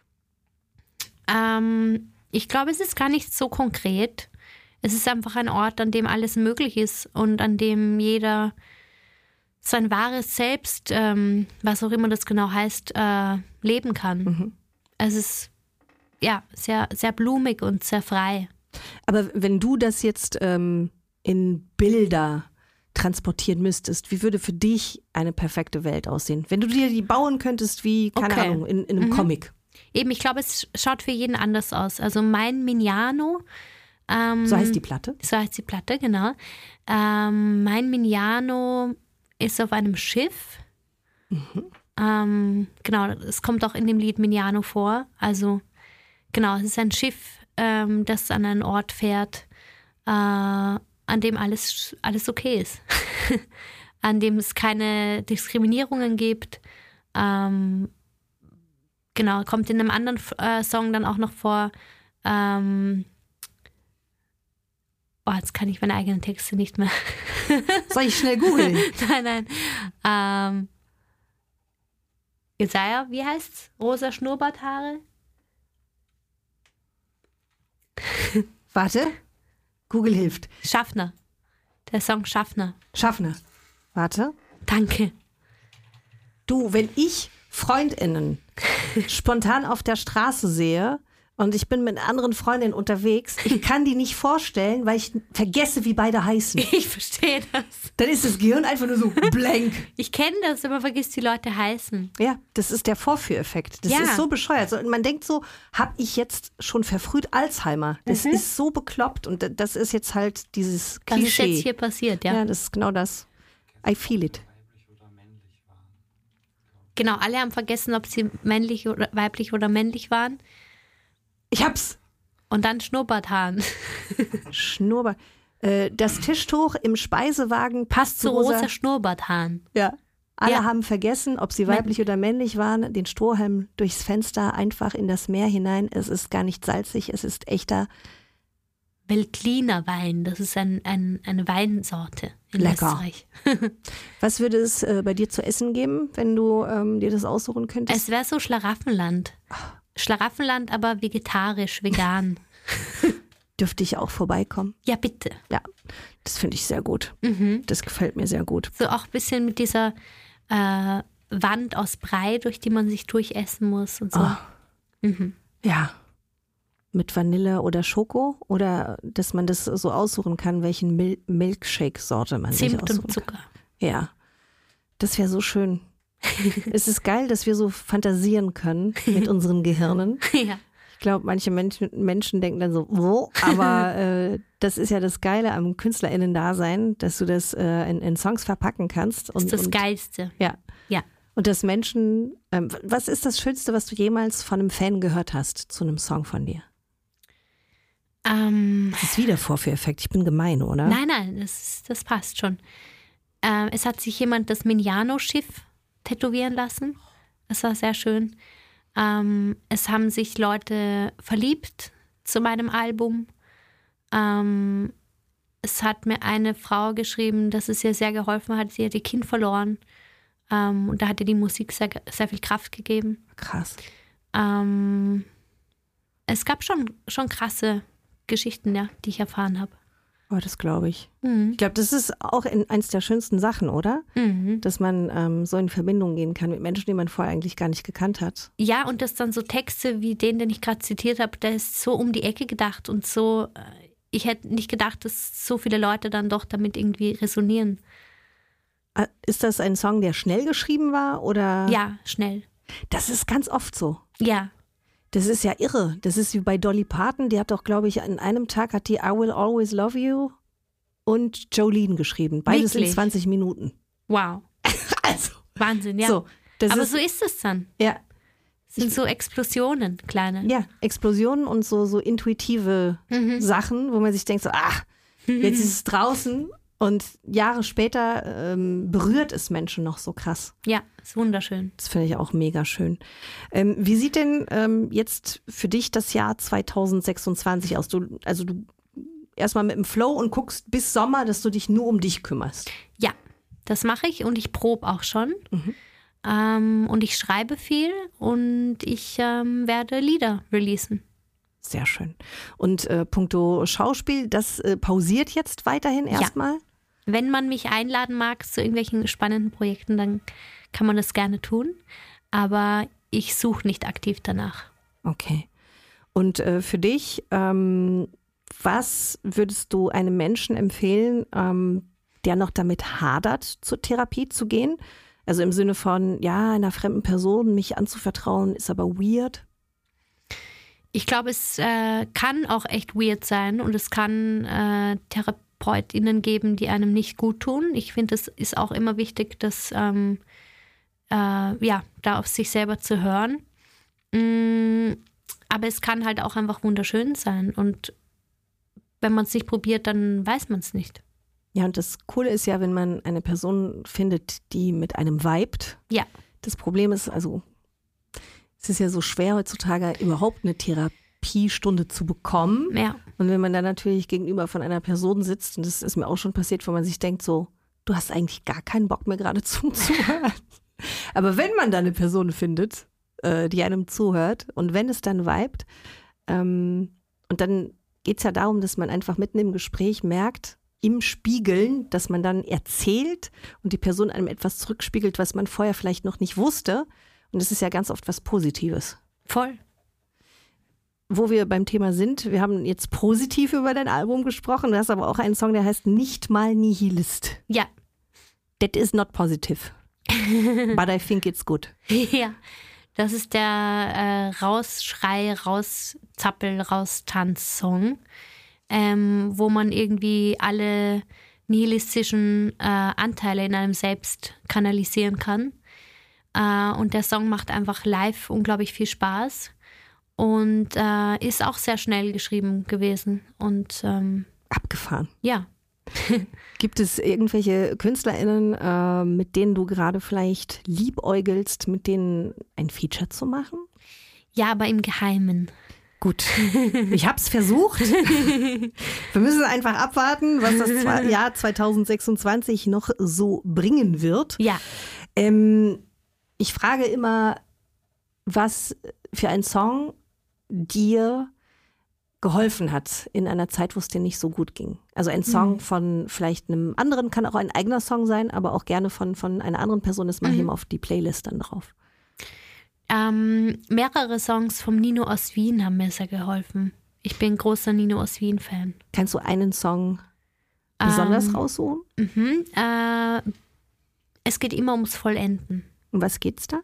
Ähm, ich glaube, es ist gar nicht so konkret. Es ist einfach ein Ort, an dem alles möglich ist und an dem jeder sein wahres Selbst, ähm, was auch immer das genau heißt, äh, leben kann. Mhm. Es ist ja sehr, sehr blumig und sehr frei. Aber wenn du das jetzt ähm, in Bilder transportieren müsstest, wie würde für dich eine perfekte Welt aussehen? Wenn du dir die bauen könntest wie, keine okay. Ahnung, in, in einem mhm. Comic. Eben, ich glaube, es schaut für jeden anders aus. Also mein Mignano. Ähm, so heißt die Platte? So heißt die Platte, genau. Ähm, mein Mignano ist auf einem Schiff. Mhm. Ähm, genau, es kommt auch in dem Lied Mignano vor. Also genau, es ist ein Schiff, ähm, das an einen Ort fährt, äh, an dem alles, alles okay ist. An dem es keine Diskriminierungen gibt. Ähm, genau, kommt in einem anderen äh, Song dann auch noch vor. Ähm, oh, jetzt kann ich meine eigenen Texte nicht mehr. Soll ich schnell googeln? Nein, nein. Ähm, Jesaja, wie heißt's? Rosa Schnurrbarthaare? Warte. Google hilft. Schaffner. Der Song Schaffner. Schaffner. Warte. Danke. Du, wenn ich FreundInnen spontan auf der Straße sehe und ich bin mit anderen Freundinnen unterwegs, ich kann die nicht vorstellen, weil ich vergesse, wie beide heißen. Ich verstehe das. Dann ist das Gehirn einfach nur so blank. Ich kenne das, aber vergisst, wie Leute heißen. Ja, das ist der Vorführeffekt. Das ja. ist so bescheuert. So, man denkt so, habe ich jetzt schon verfrüht Alzheimer? Das mhm. ist so bekloppt und das ist jetzt halt dieses Klischee. Was ist jetzt hier passiert, ja? Ja, das ist genau das. I feel it. Genau, alle haben vergessen, ob sie männlich oder weiblich oder männlich waren. Ich hab's. Und dann Schnurrbarthaaren. Schnurrbart. Äh, das Tischtuch im Speisewagen passt zu rosa, rosa Schnurrbarthaaren. Ja. Alle ja. haben vergessen, ob sie weiblich oder männlich waren. Den Strohhalm durchs Fenster einfach in das Meer hinein. Es ist gar nicht salzig, es ist echter Veltliner Wein. Das ist ein, ein, eine Weinsorte in Lecker. Österreich. Was würde es äh, bei dir zu essen geben, wenn du ähm, dir das aussuchen könntest? Es wäre so Schlaraffenland. Schlaraffenland, aber vegetarisch, vegan. Dürfte ich auch vorbeikommen? Ja, bitte. Ja, das finde ich sehr gut. Mhm. Das gefällt mir sehr gut. So auch ein bisschen mit dieser äh, Wand aus Brei, durch die man sich durchessen muss und so. Oh. Mhm. Ja. Mit Vanille oder Schoko? Oder dass man das so aussuchen kann, welchen Mil- Milkshake-Sorte man sich Zimt aussuchen und Zucker. kann. Ja, das wäre so schön. Es ist geil, dass wir so fantasieren können mit unseren Gehirnen. Ja. Ich glaube, manche Menschen, Menschen denken dann so, wo? Aber äh, das ist ja das Geile am KünstlerInnen-Dasein, dass du das äh, in, in Songs verpacken kannst. Und, Das ist das und, Geilste. Ja. Ja. Und dass Menschen, ähm, was ist das Schönste, was du jemals von einem Fan gehört hast zu einem Song von dir? Ähm, Das ist wieder Vorführeffekt. Ich bin gemein, oder? nein, nein, das, das passt schon. Ähm, es hat sich jemand das Mignano-Schiff tätowieren lassen. Das war sehr schön. Ähm, es haben sich Leute verliebt zu meinem Album. Ähm, es hat mir eine Frau geschrieben, dass es ihr sehr geholfen hat. Sie hat ihr Kind verloren. Ähm, und da hat ihr die Musik sehr, sehr viel Kraft gegeben. Krass. Ähm, es gab schon, schon krasse Geschichten, ja, die ich erfahren habe. Oh, das glaube ich. Mhm. Ich glaube, das ist auch in, eins der schönsten Sachen, oder? Mhm. Dass man ähm, so in Verbindung gehen kann mit Menschen, die man vorher eigentlich gar nicht gekannt hat. Ja, und dass dann so Texte wie den, den ich gerade zitiert habe, der ist so um die Ecke gedacht und so, äh, ich hätte nicht gedacht, dass so viele Leute dann doch damit irgendwie resonieren. Ah, ist das ein Song, der schnell geschrieben war, oder? Ja, schnell. Das ist ganz oft so. Ja, Das ist ja irre. Das ist wie bei Dolly Parton. Die hat doch, glaube ich, an einem Tag hat die I Will Always Love You und Jolene geschrieben. Beides Wirklich? in zwanzig Minuten. wow. Also, Wahnsinn, ja. so. Das Aber ist, so ist es dann. ja, Es sind so Explosionen, kleine. ja, Explosionen und so, so intuitive Mhm. Sachen, wo man sich denkt so, ach, jetzt ist es draußen und Jahre später ähm, berührt es Menschen noch so krass. Ja, ist wunderschön. Das finde ich auch mega schön. Ähm, wie sieht denn ähm, jetzt für dich das Jahr zwanzig sechsundzwanzig aus? Du, also du erstmal mit dem Flow und guckst bis Sommer, dass du dich nur um dich kümmerst. Ja, das mache ich und ich probe auch schon. Mhm. Ähm, und ich schreibe viel und ich ähm, werde Lieder releasen. Sehr schön. Und äh, puncto Schauspiel, das äh, pausiert jetzt weiterhin Ja. erstmal? Wenn man mich einladen mag zu irgendwelchen spannenden Projekten, dann kann man das gerne tun. Aber ich suche nicht aktiv danach. Okay. Und äh, für dich, ähm, was würdest du einem Menschen empfehlen, ähm, der noch damit hadert, zur Therapie zu gehen? Also im Sinne von, ja, einer fremden Person mich anzuvertrauen, ist aber weird. Ich glaube, es äh, kann auch echt weird sein und es kann äh, TherapeutInnen geben, die einem nicht gut tun. Ich finde, es ist auch immer wichtig, dass ähm, äh, ja, da auf sich selber zu hören. Mm, aber es kann halt auch einfach wunderschön sein und wenn man es nicht probiert, dann weiß man es nicht. Ja, und das Coole ist ja, wenn man eine Person findet, die mit einem vibet. Ja. Das Problem ist, also es ist ja so schwer heutzutage überhaupt eine Therapiestunde zu bekommen. Ja. Und wenn man dann natürlich gegenüber von einer Person sitzt, und das ist mir auch schon passiert, wo man sich denkt so, du hast eigentlich gar keinen Bock mehr gerade zum Zuhören. Aber wenn man dann eine Person findet, äh, die einem zuhört und wenn es dann vibet, ähm, und dann geht es ja darum, dass man einfach mitten im Gespräch merkt, im Spiegeln, dass man dann erzählt und die Person einem etwas zurückspiegelt, was man vorher vielleicht noch nicht wusste. Und das ist ja ganz oft was Positives. Voll. Wo wir beim Thema sind, wir haben jetzt positiv über dein Album gesprochen. Du hast aber auch einen Song, der heißt Nicht mal Nihilist. Ja. That is not positive. But I think it's good. Ja. Das ist der äh, Rausschrei, Rauszappel, Raustanz-Song, ähm, wo man irgendwie alle nihilistischen äh, Anteile in einem selbst kanalisieren kann. Äh, und der Song macht einfach live unglaublich viel Spaß und äh, ist auch sehr schnell geschrieben gewesen. Und ähm, Abgefahren. ja. Gibt es irgendwelche KünstlerInnen, äh, mit denen du gerade vielleicht liebäugelst, mit denen ein Feature zu machen? Ja, aber im Geheimen. Gut, ich habe es versucht. Wir müssen einfach abwarten, was das Jahr zwanzig sechsundzwanzig noch so bringen wird. Ja. Ähm, ich frage immer, was für ein Song dir geholfen hat in einer Zeit, wo es dir nicht so gut ging. Also ein Song mhm. von vielleicht einem anderen, kann auch ein eigener Song sein, aber auch gerne von, von einer anderen Person, ist mal mhm. hier auf die Playlist dann drauf. Ähm, mehrere Songs vom Nino aus Wien haben mir sehr geholfen. Ich bin großer Nino aus Wien-Fan. Kannst du einen Song besonders ähm, raussuchen? Mhm, äh, es geht immer ums Vollenden. Um was geht's da?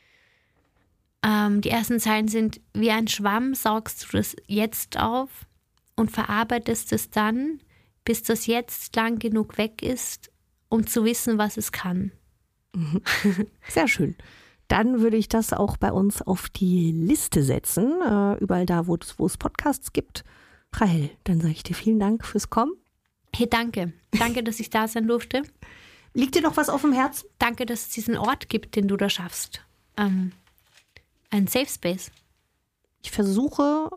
Ähm, die ersten Zeilen sind: Wie ein Schwamm saugst du das Jetzt auf und verarbeitest es dann, bis das Jetzt lang genug weg ist, um zu wissen, was es kann. Sehr schön. Dann würde ich das auch bei uns auf die Liste setzen, äh, überall da, wo es Podcasts gibt. Rahel, dann sage ich dir vielen Dank fürs Kommen. Hey, danke. Danke, dass ich da sein durfte. Liegt dir noch was auf dem Herzen? Danke, dass es diesen Ort gibt, den du da schaffst. Ähm, ein Safe Space. Ich versuche,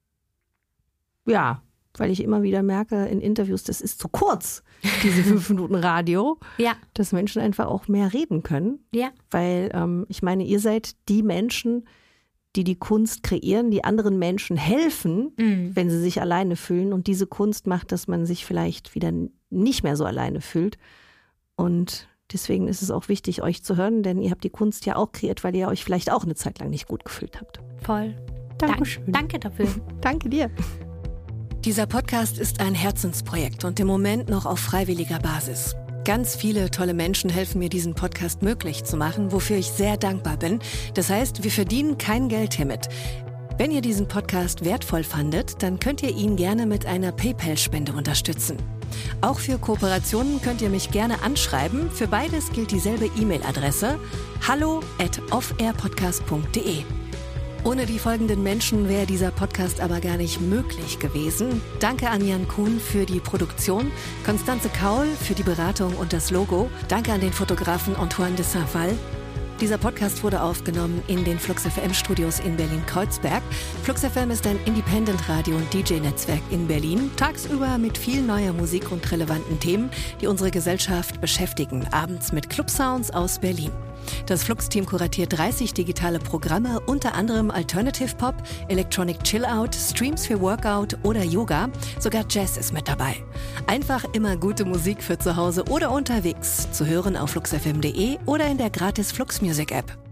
ja, weil ich immer wieder merke in Interviews, das ist zu kurz, diese fünf Minuten Radio, ja. dass Menschen einfach auch mehr reden können. Ja. Weil ähm, ich meine, ihr seid die Menschen, die die Kunst kreieren, die anderen Menschen helfen, mhm. wenn sie sich alleine fühlen. Und diese Kunst macht, dass man sich vielleicht wieder nicht mehr so alleine fühlt. Und deswegen ist es auch wichtig, euch zu hören, denn ihr habt die Kunst ja auch kreiert, weil ihr euch vielleicht auch eine Zeit lang nicht gut gefühlt habt. Voll. Dankeschön. Danke dafür. Danke dir. Dieser Podcast ist ein Herzensprojekt und im Moment noch auf freiwilliger Basis. Ganz viele tolle Menschen helfen mir, diesen Podcast möglich zu machen, wofür ich sehr dankbar bin. Das heißt, wir verdienen kein Geld hiermit. Wenn ihr diesen Podcast wertvoll fandet, dann könnt ihr ihn gerne mit einer PayPal-Spende unterstützen. Auch für Kooperationen könnt ihr mich gerne anschreiben. Für beides gilt dieselbe E-Mail-Adresse: hallo at offairpodcast punkt de. Ohne die folgenden Menschen wäre dieser Podcast aber gar nicht möglich gewesen. Danke an Jan Kuhn für die Produktion, Konstanze Kaul für die Beratung und das Logo. Danke an den Fotografen Antoine de Saint-Val. Dieser Podcast wurde aufgenommen in den Flux F M-Studios in Berlin-Kreuzberg. Flux F M ist ein Independent-Radio- und D J-Netzwerk in Berlin. Tagsüber mit viel neuer Musik und relevanten Themen, die unsere Gesellschaft beschäftigen. Abends mit Club-Sounds aus Berlin. Das Flux-Team kuratiert dreißig digitale Programme, unter anderem Alternative Pop, Electronic Chill-Out, Streams für Workout oder Yoga. Sogar Jazz ist mit dabei. Einfach immer gute Musik für zu Hause oder unterwegs. Zu hören auf flux f m punkt de oder in der gratis Flux Music App.